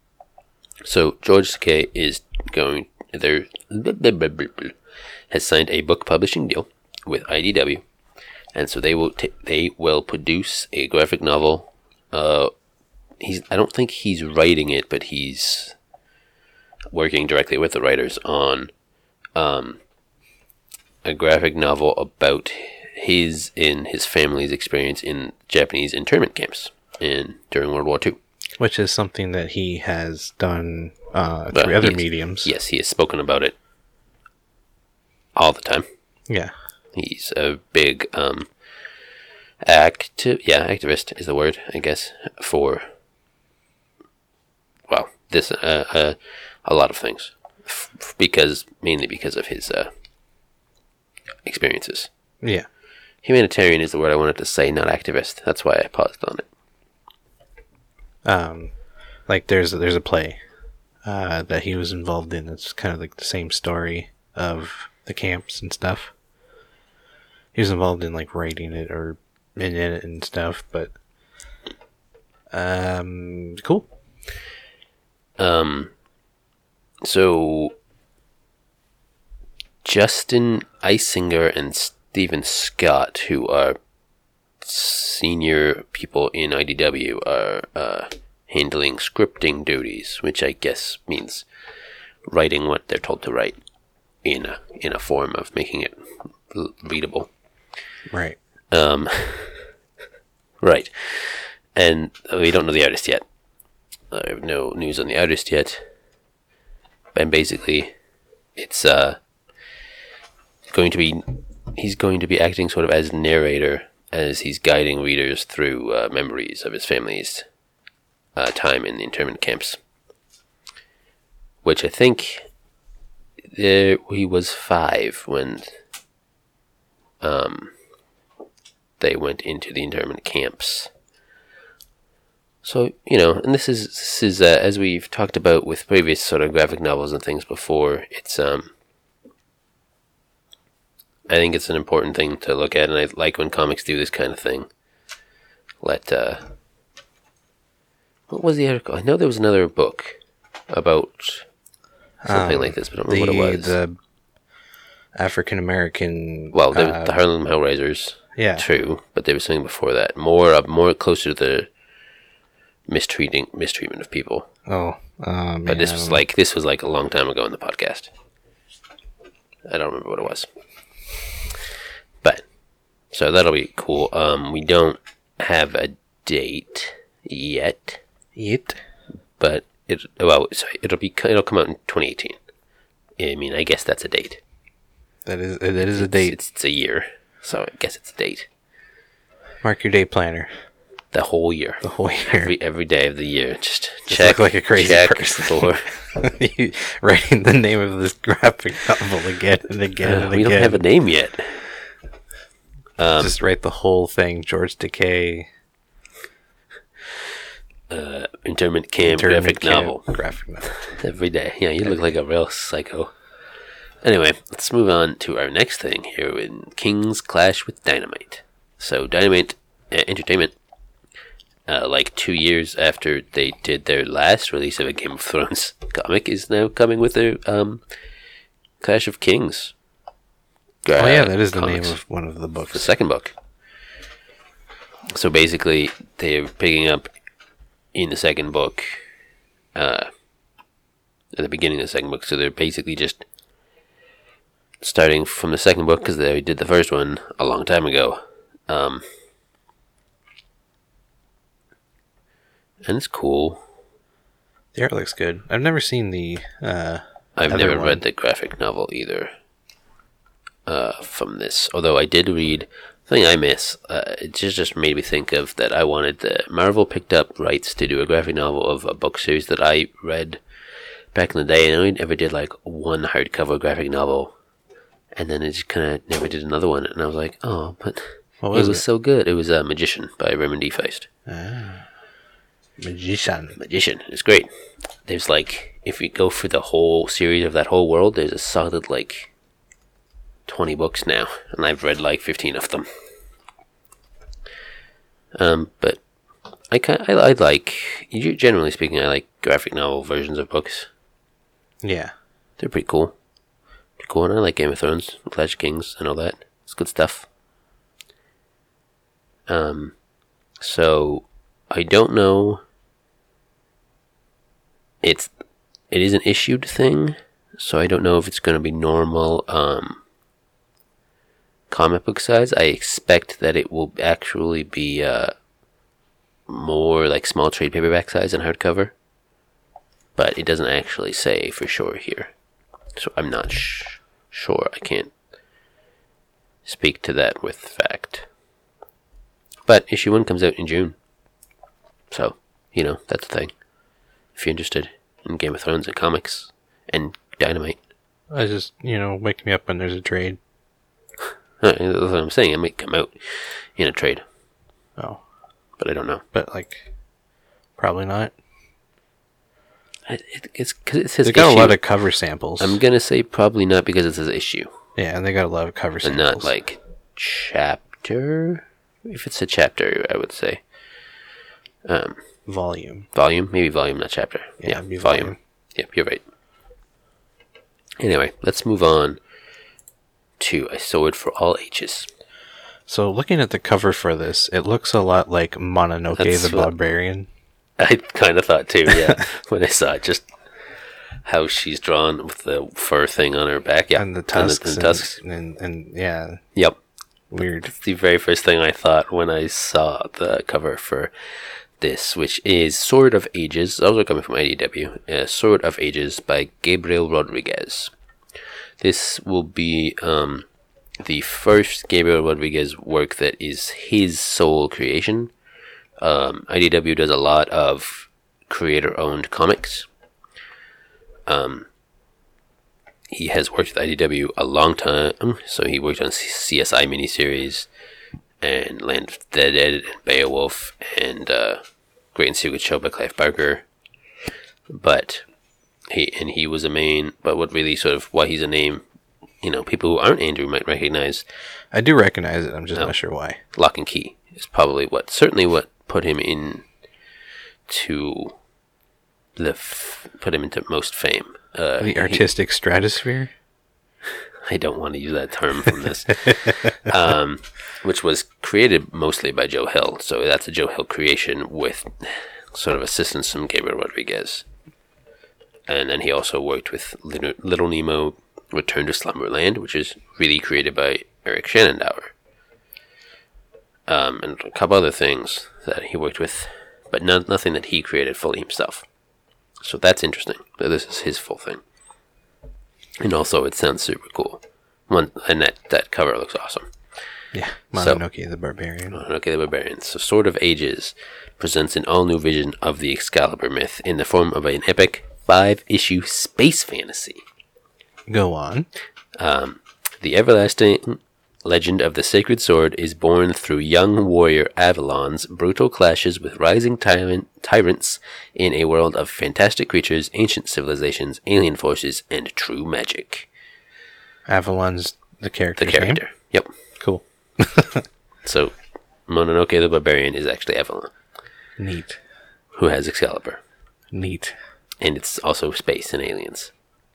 S1: So George Takei is going there has signed a book publishing deal with I D W, and so they will t- they will produce a graphic novel. Uh, he's I don't think he's writing it, but he's working directly with the writers on um, a graphic novel about his in his family's experience in Japanese internment camps in during World War Two.
S2: Which is something that he has done uh,
S1: But
S2: through other
S1: he's-
S2: mediums.
S1: Yes, he has spoken about it all the time.
S2: Yeah.
S1: He's a big um, active, yeah, activist is the word, I guess, for well, this uh, uh, a lot of things, F- because mainly because of his uh, experiences.
S2: Yeah.
S1: Humanitarian is the word I wanted to say, not activist. That's why I paused on it.
S2: Um, like there's there's a play uh, that he was involved in. It's kind of like the same story of the camps and stuff. He was involved in like writing it or in it and stuff, but um, cool.
S1: Um, so Justin Eisinger and Stephen Scott, who are senior people in I D W, are uh, handling scripting duties, which I guess means writing what they're told to write. in a in a form of making it l- readable.
S2: Right.
S1: Um, right. And we don't know the artist yet. I have no news on the artist yet. And basically, it's uh going to be he's going to be acting sort of as narrator as he's guiding readers through uh, memories of his family's uh, time in the internment camps. Which I think there he was five when um they went into the internment camps. So, you know, and this is, this is uh, as we've talked about with previous sort of graphic novels and things before, it's, um, I think it's an important thing to look at, and I like when comics do this kind of thing. Let, uh, what was the article? I know there was another book about something um, like this, but I don't remember
S2: the,
S1: what it was.
S2: The African-American...
S1: Well, the,
S2: uh,
S1: the Harlem Hellraisers.
S2: Yeah.
S1: True, but there was something before that. More, uh, more closer to the mistreating mistreatment of people.
S2: Oh, um,
S1: but this was like this was like a long time ago in the podcast. I don't remember what it was. But so that'll be cool. Um, we don't have a date yet.
S2: Yet,
S1: but it well, sorry, it'll be it'll come out in twenty eighteen. I mean, I guess that's a date.
S2: That is that is a
S1: it's,
S2: date.
S1: It's, it's a year, so I guess it's a date.
S2: Mark your day planner.
S1: The whole year.
S2: The whole year.
S1: Every every day of the year. Just,
S2: Just
S1: check.
S2: Look like a crazy
S1: check
S2: person.
S1: For
S2: writing the name of this graphic novel again and again uh, and
S1: we
S2: again.
S1: We don't have a name yet.
S2: Um, Just write the whole thing. George Takei.
S1: Uh, internment camp
S2: internment
S1: graphic
S2: camp
S1: novel.
S2: Graphic novel.
S1: Every day. Yeah, you look like a real psycho. Anyway, let's move on to our next thing here in King's Clash with Dynamite. So, Dynamite uh, Entertainment, uh, like two years after they did their last release of a Game of Thrones comic, is now coming with their um, Clash of Kings.
S2: Uh, oh yeah, that is the name of one of the books.
S1: The second book. So basically, they're picking up in the second book, uh, at the beginning of the second book, so they're basically just starting from the second book, because they did the first one a long time ago. Um, and it's cool.
S2: The art looks good. I've never seen the, uh...
S1: I've never one. read the graphic novel either, uh, from this. Although I did read... The thing I miss, uh, it just, just made me think of that I wanted the... Marvel picked up rights to do a graphic novel of a book series that I read back in the day, and I only ever did like one hardcover graphic novel, and then it just kind of never did another one, and I was like, oh, but
S2: what was
S1: it was
S2: it?
S1: so good. It was uh, Magician by Raymond D. Feist.
S2: Ah. Magician.
S1: Magician. It's great. There's like, if we go for the whole series of that whole world, there's a solid like twenty books now, and I've read like fifteen of them. Um, but I kind I, I like, generally speaking, I like graphic novel versions of books.
S2: Yeah,
S1: they're pretty cool. Pretty cool, and I like Game of Thrones, Clash of Kings, and all that. It's good stuff. Um, so I don't know. It's it is an issued thing, so I don't know if it's going to be normal um, comic book size. I expect that it will actually be uh, more like small trade paperback size and hardcover, but it doesn't actually say for sure here, so I'm not sh- sure. I can't speak to that with fact. But issue one comes out in June, so you know that's the thing. If you're interested in Game of Thrones and comics and Dynamite.
S2: I just, you know, wake me up when there's a trade.
S1: That's what I'm saying. It might come out in a trade.
S2: Oh.
S1: But I don't know.
S2: But, like, probably not.
S1: It, it, it's because it says
S2: They got
S1: issue.
S2: a lot of cover samples.
S1: I'm going to say probably not because it says issue.
S2: Yeah, and they got a lot of cover samples.
S1: And not, like, chapter? If it's a chapter, I would say. Um...
S2: Volume.
S1: Volume? Maybe volume, not chapter.
S2: Yeah,
S1: yeah volume.
S2: volume.
S1: Yep, you're right. Anyway, let's move on to A Sword for All Ages.
S2: So, looking at the cover for this, it looks a lot like Mononoke
S1: That's
S2: the
S1: what
S2: Barbarian.
S1: I kind of thought too, yeah, when I saw it. Just how she's drawn with the fur thing on her back. Yeah,
S2: And the tusks.
S1: And
S2: And,
S1: the, and tusks.
S2: and, and, and yeah,
S1: Yep.
S2: weird.
S1: It's the very first thing I thought when I saw the cover for this, which is Sword of Ages, also coming from I D W, uh, Sword of Ages by Gabriel Rodriguez. This will be um, the first Gabriel Rodriguez work that is his sole creation. Um, I D W does a lot of creator-owned comics. Um, he has worked with I D W a long time, so he worked on C S I miniseries, and Land of the Dead, and Beowulf, and uh, Great and Secret Show by Clive Barker. But he and he was a main. But what really sort of why he's a name, you know, people who aren't Andrew might recognize.
S2: I do recognize it. I'm just
S1: No.
S2: not sure why.
S1: Lock and Key is probably what certainly what put him in to the f- put him into most fame. Uh,
S2: The
S1: he-
S2: artistic stratosphere.
S1: I don't want to use that term from this. um, which was created mostly by Joe Hill. So that's a Joe Hill creation with sort of assistance from Gabriel Rodriguez. And then he also worked with Little, Little Nemo, Return to Slumberland, which is really created by Eric Shenandoah. Um, and a couple other things that he worked with, but no, nothing that he created fully himself. So that's interesting. That this is his full thing. And also, it sounds super cool. One, and that, that cover looks awesome.
S2: Yeah,
S1: So-
S2: Mononoke the Barbarian.
S1: Okay, the Barbarians. So, Sword of Ages presents an all-new vision of the Excalibur myth in the form of an epic five-issue space fantasy.
S2: Go on.
S1: Um, the everlasting legend of the Sacred Sword is born through young warrior Avalon's brutal clashes with rising tyrant, tyrants in a world of fantastic creatures, ancient civilizations, alien forces, and true magic.
S2: Avalon's the
S1: The
S2: character's
S1: character.
S2: name?
S1: Yep.
S2: Cool.
S1: So, Mononoke the Barbarian is actually Avalon,
S2: Neat.
S1: who has Excalibur.
S2: Neat.
S1: And it's also space and aliens.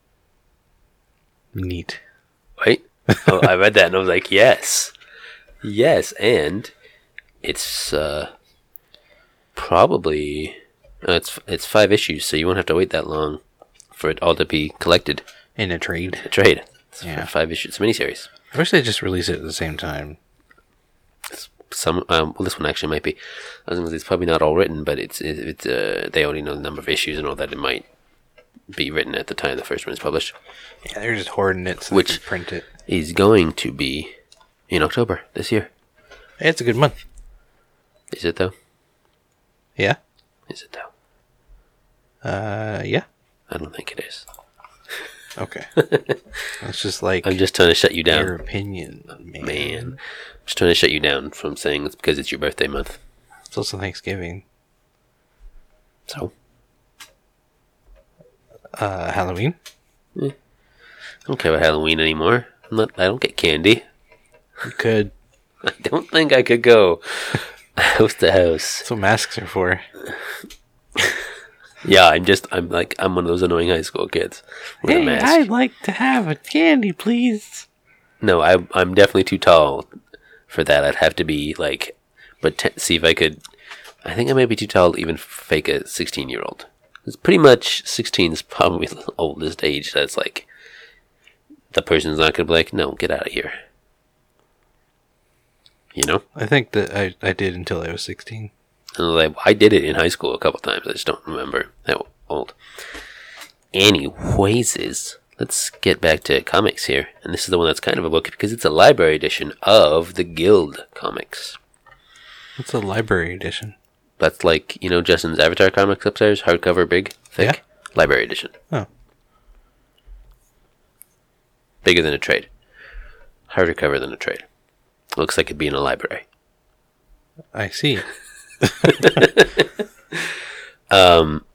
S2: Neat.
S1: Right? Oh, I read that and I was like, yes. Yes, and it's uh, probably... Uh, it's it's five issues, so you won't have to wait that long for it all to be collected.
S2: In a trade.
S1: A trade. It's
S2: Yeah.
S1: for five issues. It's a miniseries.
S2: I wish they just release it at the same time.
S1: Some um, well, this one actually might be. I was gonna say it's probably not all written, but it's it, it's uh, they already know the number of issues and all that. It might be written at the time the first one is published.
S2: Yeah, they're just hoarding it so
S1: Which-
S2: they can print it.
S1: Is going to be in October this year.
S2: Hey, it's a good month.
S1: Is it though?
S2: Yeah?
S1: Is it though?
S2: Uh, yeah.
S1: I don't think it is.
S2: Okay. It's just like
S1: I'm just trying to shut you down.
S2: your opinion, man.
S1: Man, I'm just trying to shut you down from saying it's because it's your birthday month.
S2: It's also Thanksgiving.
S1: So,
S2: Uh, Halloween?
S1: I don't care about Halloween anymore. I'm not. I don't get candy.
S2: You could.
S1: I don't think I could go house to house.
S2: That's what masks are for.
S1: Yeah, I'm just. I'm like. I'm one of those annoying high school kids with a mask.
S2: like to have a candy, please.
S1: No, I. I'm definitely too tall for that. I'd have to be like. But t- see if I could. I think I might be too tall to even fake a sixteen year old. It's pretty much sixteen is probably the oldest age. That's like. The person's not gonna be like, no, get out of here. You know?
S2: I think that I, I did until I was sixteen.
S1: And like, I did it in high school a couple times. I just don't remember how old. Anyways, is let's get back to comics here. And this is the one that's kind of a book because it's a library edition of the Guild comics.
S2: It's a library edition.
S1: That's like, you know, Justin's Avatar comics upstairs, hardcover, big, thick.
S2: Yeah.
S1: Library edition.
S2: Oh.
S1: Bigger than a trade. Harder cover than a trade. Looks like it'd be in a library.
S2: I see.
S1: Um,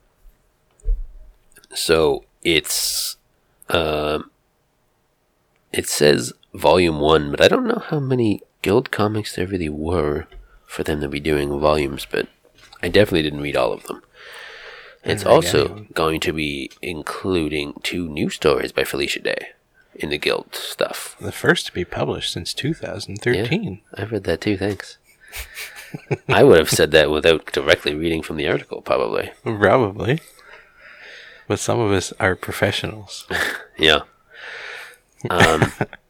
S1: so it's, um, it says volume one, but I don't know how many Guild comics there really were for them to be doing volumes, but I definitely didn't read all of them. It's
S2: Didn't read
S1: also
S2: any.
S1: going to be including two new stories by Felicia Day in the Guild stuff.
S2: The first to be published since two thousand thirteen.
S1: I've read that too, thanks. I would have said that without directly reading from the article, probably.
S2: Probably. But some of us are professionals.
S1: Yeah. Um,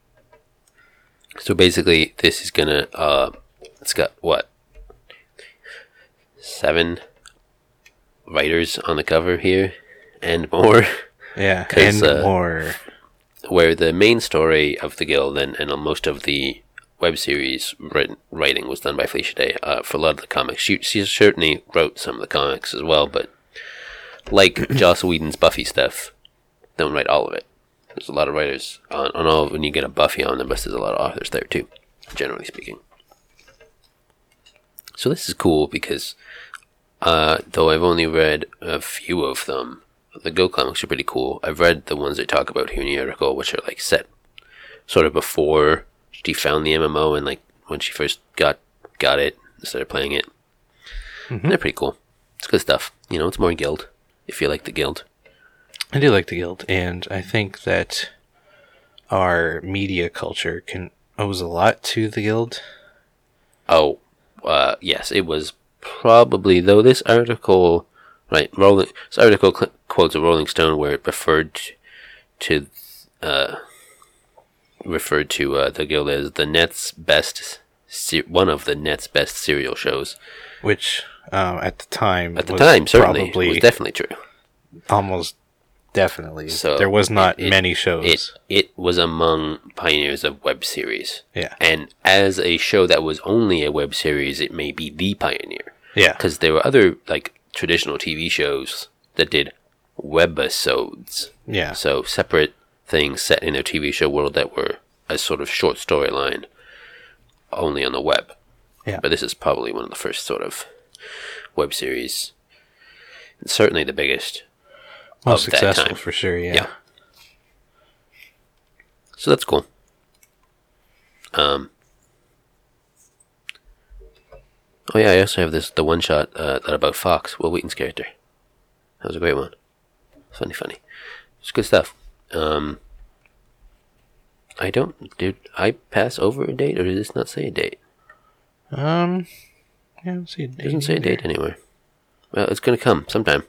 S1: so basically, this is gonna, uh, it's got what? Seven writers on the cover here and more.
S2: Yeah, and
S1: uh,
S2: more.
S1: Where the main story of the guild and, and most of the web series written, writing was done by Felicia Day uh, for a lot of the comics. She, she certainly wrote some of the comics as well, but like Joss Whedon's Buffy stuff, don't write all of it. There's a lot of writers on, on all. When you get a Buffy omnibus, there's a lot of authors there too, generally speaking. So this is cool because uh, though I've only read a few of them, the Go comics are pretty cool. I've read the ones they talk about here in the article, which are like set sort of before she found the M M O and like when she first got got it and started playing it. Mm-hmm. They're pretty cool. It's good stuff. You know, it's more Guild if you like the Guild.
S2: I do like the Guild, and I think that our media culture can owes a lot to the Guild.
S1: Oh, uh, yes, it was probably, though this article, right, Rolling, this article cl- quotes a Rolling Stone where it referred to, uh, referred to uh, the Guild as the net's best, se- one of the net's best serial shows.
S2: Which, um, at the time,
S1: at the time, certainly,
S2: probably
S1: was definitely true.
S2: Almost definitely.
S1: So
S2: there was not
S1: it, it,
S2: many shows.
S1: It, it was among pioneers of web series.
S2: Yeah.
S1: And as a show that was only a web series, it may be the pioneer.
S2: Yeah.
S1: Because there were other, like, traditional T V shows that did webisodes.
S2: Yeah.
S1: So separate things set in their T V show world that were a sort of short storyline only on the web.
S2: Yeah.
S1: But this is probably one of the first sort of web series. And certainly the biggest.
S2: Most
S1: of that
S2: successful
S1: time.
S2: for sure, yeah.
S1: yeah. So that's cool. Um. Oh yeah, I also have this the one shot uh, that about Fox, Will Wheaton's character. That was a great one. Funny, funny. It's good stuff. Um. I don't. Did I pass over a date, or did this not say a date?
S2: Um. Yeah, I don't see a date.
S1: It doesn't say a date anywhere. Well, it's gonna come sometime.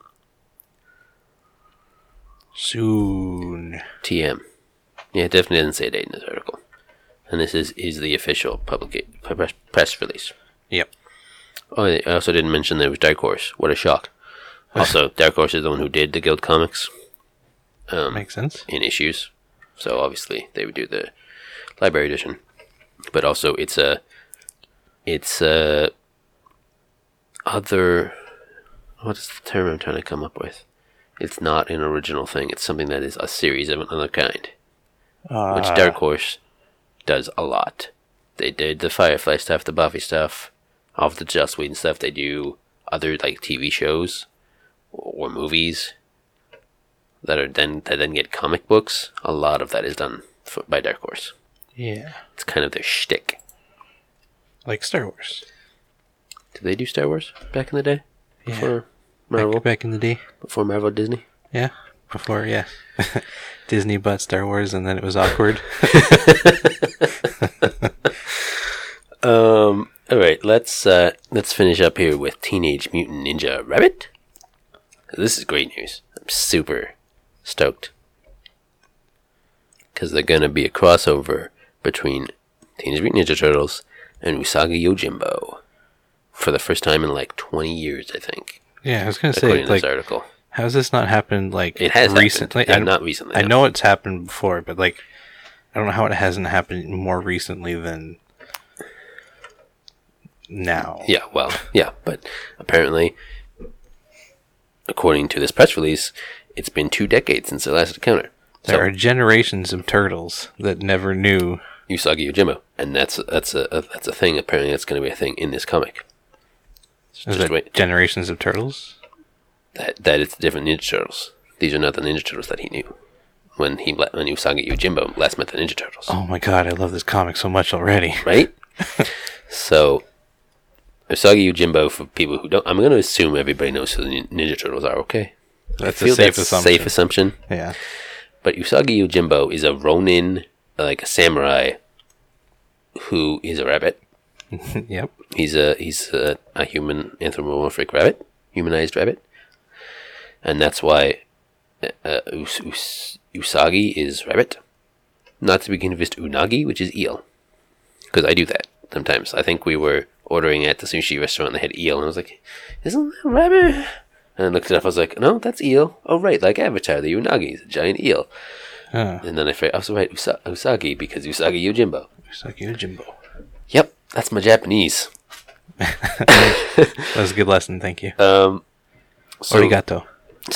S2: Soon.
S1: T M. Yeah, it definitely doesn't say a date in this article. And this is, is the official public press, press release.
S2: Yep.
S1: Oh, I also didn't mention there was Dark Horse. What a shock. Also, Dark Horse is the one who did the Guild comics. Um,
S2: Makes sense.
S1: In issues. So obviously they would do the library edition. But also it's a... It's a... Other... What's the term I'm trying to come up with? It's not an original thing. It's something that is a series of another kind. Uh, which Dark Horse does a lot. They did the Firefly stuff, the Buffy stuff, all of the Joss Whedon stuff. They do other like T V shows or movies that are then that then get comic books. A lot of that is done for, by Dark Horse.
S2: Yeah,
S1: it's kind of their shtick.
S2: Like Star Wars.
S1: Did they do Star Wars back in the day?
S2: Yeah.
S1: Before Marvel?
S2: Back, back in the day.
S1: Before Marvel Disney?
S2: Yeah. Before, yeah. Disney bought Star Wars and then it was awkward.
S1: um. All right. Let's uh, let's finish up here with Teenage Mutant Ninja Rabbit. This is great news. I'm super stoked because they're gonna be a crossover between Teenage Mutant Ninja Turtles and Usagi Yojimbo for the first time in like twenty years, I think.
S2: Yeah, I was gonna say,
S1: according to
S2: like,
S1: this article.
S2: Has this not happened, like,
S1: it has
S2: recently?
S1: Yeah, not recently.
S2: I
S1: no.
S2: know it's happened before, but, like, I don't know how it hasn't happened more recently than now.
S1: Yeah, well, yeah, but apparently, according to this press release, it's been two decades since the last encounter.
S2: There
S1: so,
S2: are generations of turtles that never knew
S1: Usagi Yojimbo, and that's that's a, a that's a thing. Apparently, that's going to be a thing in this comic.
S2: So Is it generations of turtles?
S1: That that it's different Ninja Turtles. These are not the Ninja Turtles that he knew when he when Usagi Yojimbo last met the Ninja Turtles.
S2: Oh my god, I love this comic so much already.
S1: Right? So, Usagi Yojimbo, for people who don't, I'm going to assume everybody knows who the Ninja Turtles are. Okay,
S2: that's
S1: I feel
S2: a safe
S1: that's
S2: assumption.
S1: Safe assumption.
S2: Yeah.
S1: But Usagi Yojimbo is a Ronin, like a samurai, who is a rabbit.
S2: Yep.
S1: He's a he's a, a human anthropomorphic rabbit, humanized rabbit. And that's why Uh, us- us- usagi is rabbit. Not to be confused with unagi, which is eel. Because I do that sometimes. I think we were ordering at the sushi restaurant and they had eel, and I was like, isn't that rabbit? And I looked it up, I was like, no, that's eel. Oh, right, like Avatar, the unagi is a giant eel.
S2: Huh.
S1: And then I figured, I was right, Usa- Usagi, because Usagi Yojimbo.
S2: Usagi Yojimbo.
S1: Yep, that's my Japanese.
S2: That was a good lesson, thank you.
S1: Um, so,
S2: Arigato.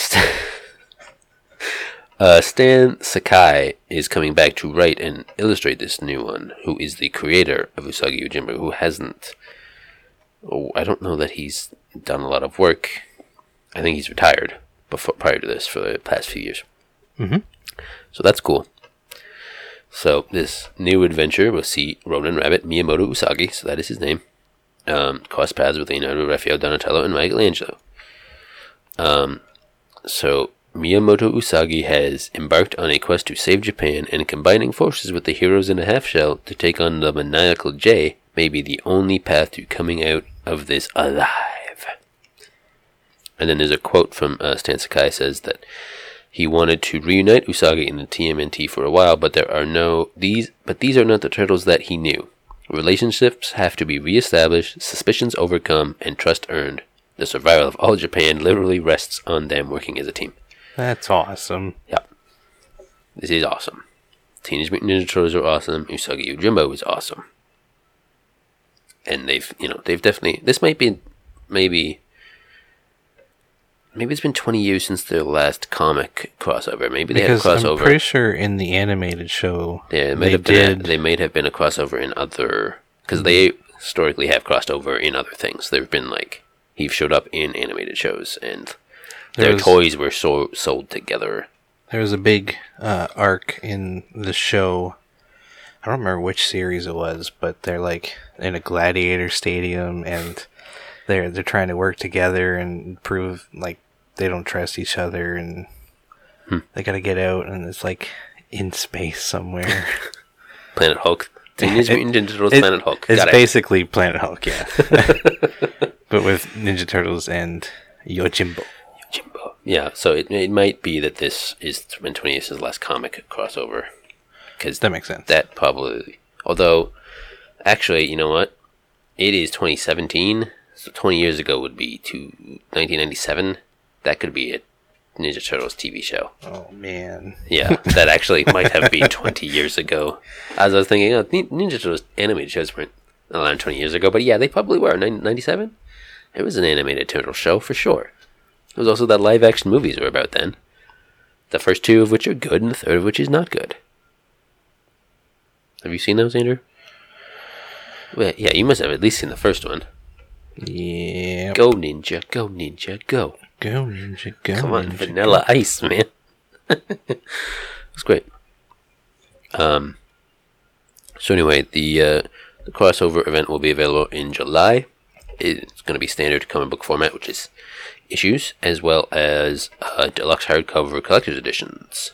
S1: uh, Stan Sakai is coming back to write and illustrate this new one, who is the creator of Usagi Yojimbo, who hasn't... Oh, I don't know that he's done a lot of work. I think he's retired before prior to this for the past few years.
S2: Mm-hmm.
S1: So that's cool. So this new adventure will see Ronin Rabbit Miyamoto Usagi, so that is his name, um, cross paths with Leonardo, Raphael, Donatello, and Michelangelo. Um, so Miyamoto Usagi has embarked on a quest to save Japan, and combining forces with the heroes in a half shell to take on the maniacal J may be the only path to coming out of this alive. And then there's a quote from uh, Stan Sakai says that he wanted to reunite Usagi in the T M N T for a while, but there are no these. But these are not the turtles that he knew. Relationships have to be reestablished, suspicions overcome, and trust earned. The survival of all Japan literally rests on them working as a team.
S2: That's awesome.
S1: Yep, this is awesome. Teenage Mutant Ninja Turtles are awesome. Usagi Yojimbo is awesome, and they've you know they've definitely. This might be maybe. Maybe it's been twenty years since their last comic crossover. Maybe they
S2: Because
S1: had a crossover.
S2: I'm pretty sure in the animated show,
S1: yeah, it might
S2: they
S1: have been.
S2: did.
S1: A, they might have been a crossover in other because they historically have crossed over in other things. There've been like he showed up in animated shows, and
S2: There
S1: their
S2: was-
S1: toys were so, sold together.
S2: There was a big uh, arc in the show. I don't remember which series it was, but they're like in a gladiator stadium, and they're they're trying to work together and prove like they don't trust each other, and
S1: Hmm.
S2: they got to get out, and it's like in space somewhere.
S1: Planet Hulk, Teenage Mutant Ninja Turtles,
S2: It-
S1: Planet Hulk.
S2: It's
S1: Got it.
S2: basically Planet Hulk, yeah, but with Ninja Turtles and Yojimbo.
S1: Jimbo. Yeah, so it it might be that this is been twenty years since the last comic crossover, because
S2: That makes sense.
S1: that probably. Although, actually, you know what? It is twenty seventeen, so twenty years ago would be to nineteen ninety-seven. That could be a Ninja Turtles T V show.
S2: Oh man.
S1: Yeah, that actually might have been twenty years ago. As I was thinking, oh, Nin- Ninja Turtles animated shows weren't around twenty years ago, but yeah, they probably were. ninety-seven? It was an animated turtle show for sure. It was also that live action movies were about then. The first two of which are good, and the third of which is not good. Have you seen those, Andrew? Well, yeah, you must have at least seen the first one.
S2: Yeah.
S1: Go Ninja, go Ninja, go.
S2: Go Ninja, go
S1: Come on,
S2: Ninja,
S1: Vanilla Ice, man. It's great. Um. So anyway, the uh, the crossover event will be available in July. It's going to be standard comic book format, which is issues, as well as uh, deluxe hardcover collector's editions.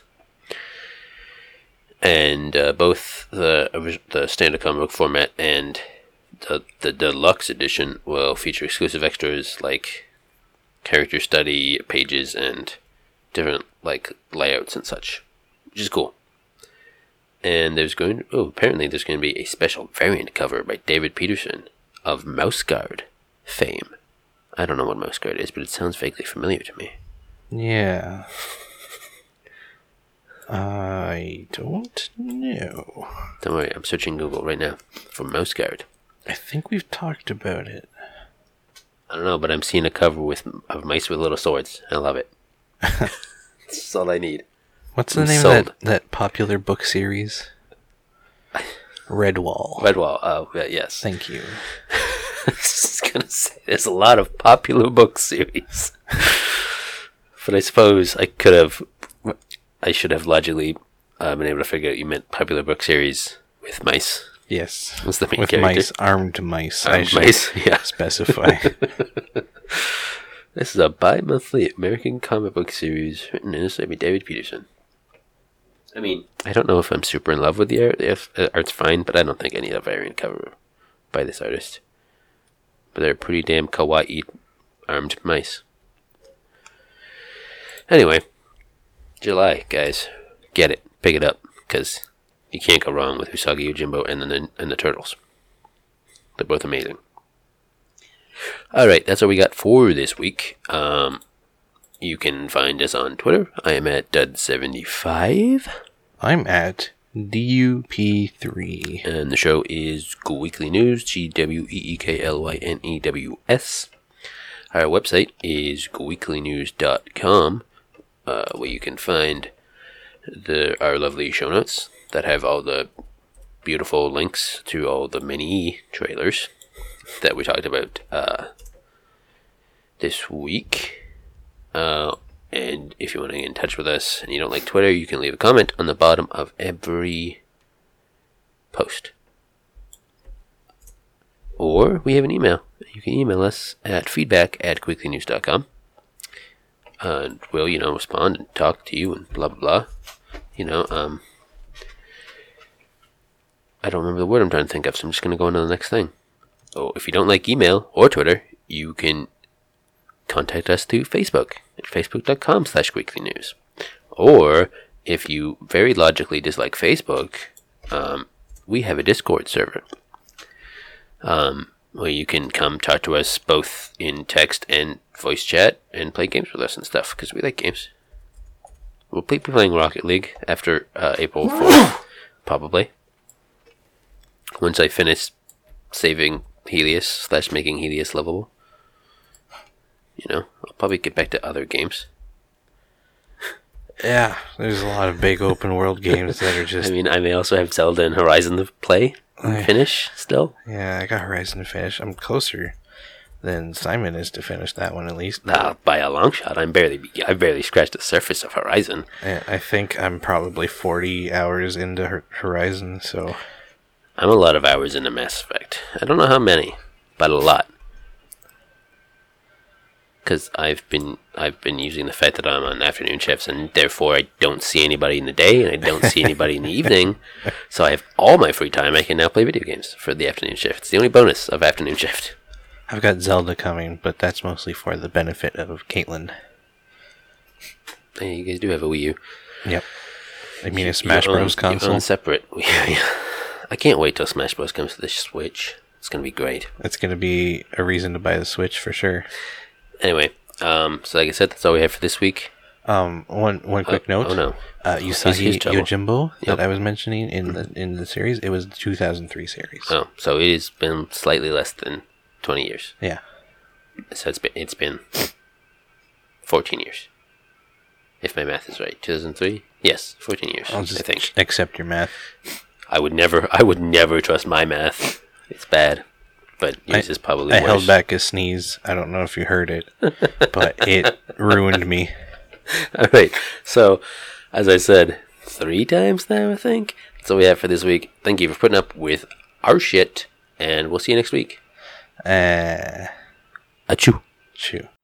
S1: And uh, both the orig- the standard comic book format and the the deluxe edition will feature exclusive extras like character study pages and different like layouts and such, which is cool. And there's going to, oh apparently there's going to be a special variant cover by David Peterson of Mouse Guard fame. I don't know what Mouse Guard is, but it sounds vaguely familiar to me.
S2: Yeah. I don't know.
S1: Don't worry, I'm searching Google right now for Mouse Guard.
S2: I think we've talked about it.
S1: I don't know, but I'm seeing a cover with of mice with little swords. I love it. That's all I need.
S2: What's the
S1: I'm
S2: name
S1: sold.
S2: of that, that popular book series? Redwall.
S1: Redwall. Oh, yeah, yes.
S2: Thank you.
S1: I was just gonna say there's a lot of popular book series, but I suppose I could have, I should have logically uh, been able to figure out you meant popular book series with mice.
S2: Yes.
S1: What's the main
S2: With
S1: character?
S2: mice, armed mice. I
S1: Armed
S2: should
S1: mice, yeah.
S2: specify.
S1: This is a bi-monthly American comic book series written and illustrated by David Peterson. I mean, I don't know if I'm super in love with the art. If the art's fine, but I don't think I need a variant cover by this artist. But they're pretty damn kawaii armed mice. Anyway, July, guys. Get it. Pick it up. Because you can't go wrong with Usagi Yojimbo and the, and the Turtles. They're both amazing. Alright, that's all we got for this week. Um, you can find us on Twitter. I am at Dud seventy-five.
S2: I'm at D U P three.
S1: And the show is Weekly News, G W E E K L Y N E W S. Our website is weekly news dot com, uh, where you can find the our lovely show notes that have all the beautiful links to all the mini trailers that we talked about uh, this week. Uh, and if you want to get in touch with us and you don't like Twitter, you can leave a comment on the bottom of every post. Or we have an email. You can email us at feedback at weekly news dot com. And we'll, you know, respond and talk to you and blah, blah, blah. You know, um... I don't remember the word I'm trying to think of, so I'm just going to go on to the next thing. Oh, if you don't like email or Twitter, you can contact us through Facebook at facebook.com slash weeklynews. Or, if you very logically dislike Facebook, um, we have a Discord server. Um, where you can come talk to us both in text and voice chat and play games with us and stuff, because we like games. We'll be playing Rocket League after uh, April fourth, probably. Once I finish saving Helios slash making Helios lovable. You know, I'll probably get back to other games.
S2: Yeah, there's a lot of big open world games that are just...
S1: I mean, I may also have Zelda and Horizon to play and
S2: I...
S1: finish still.
S2: Yeah, I got Horizon to finish. I'm closer than Simon is to finish that one at least.
S1: Nah, by a long shot. I'm barely, I barely scratched the surface of Horizon.
S2: I, I think I'm probably forty hours into Horizon, so...
S1: I'm a lot of hours into Mass Effect. I don't know how many, but a lot. Because I've been I've been using the fact that I'm on afternoon shifts, and therefore I don't see anybody in the day, and I don't see anybody in the evening. So I have all my free time. I can now play video games for the afternoon shift. It's the only bonus of afternoon shift.
S2: I've got Zelda coming, but that's mostly for the benefit of Caitlin.
S1: Hey, you guys do have a Wii U.
S2: Yep. I mean a Smash Bros. console.
S1: You own separate. I can't wait till Smash Bros. Comes to the Switch. It's going to be great.
S2: It's going to be a reason to buy the Switch for sure.
S1: Anyway, um, so like I said, that's all we have for this week.
S2: Um, one one quick
S1: oh,
S2: note.
S1: Oh no,
S2: uh, Usagi Yojimbo
S1: yep.
S2: that I was mentioning in the in the series. It was the two thousand three series.
S1: Oh, so it has been slightly less than twenty years.
S2: Yeah.
S1: So it's been it's been fourteen years, if my math is right. two thousand three. Yes, fourteen years.
S2: I'll just
S1: I think.
S2: Accept your math.
S1: I would never. I would never trust my math. It's bad. But yours
S2: I,
S1: is probably
S2: I
S1: worse.
S2: held back a sneeze. I don't know if you heard it, but it ruined me.
S1: All right. So, as I said, three times now, I think. That's all we have for this week. Thank you for putting up with our shit, and we'll see you next week.
S2: Uh,
S1: Achoo.
S2: Achoo.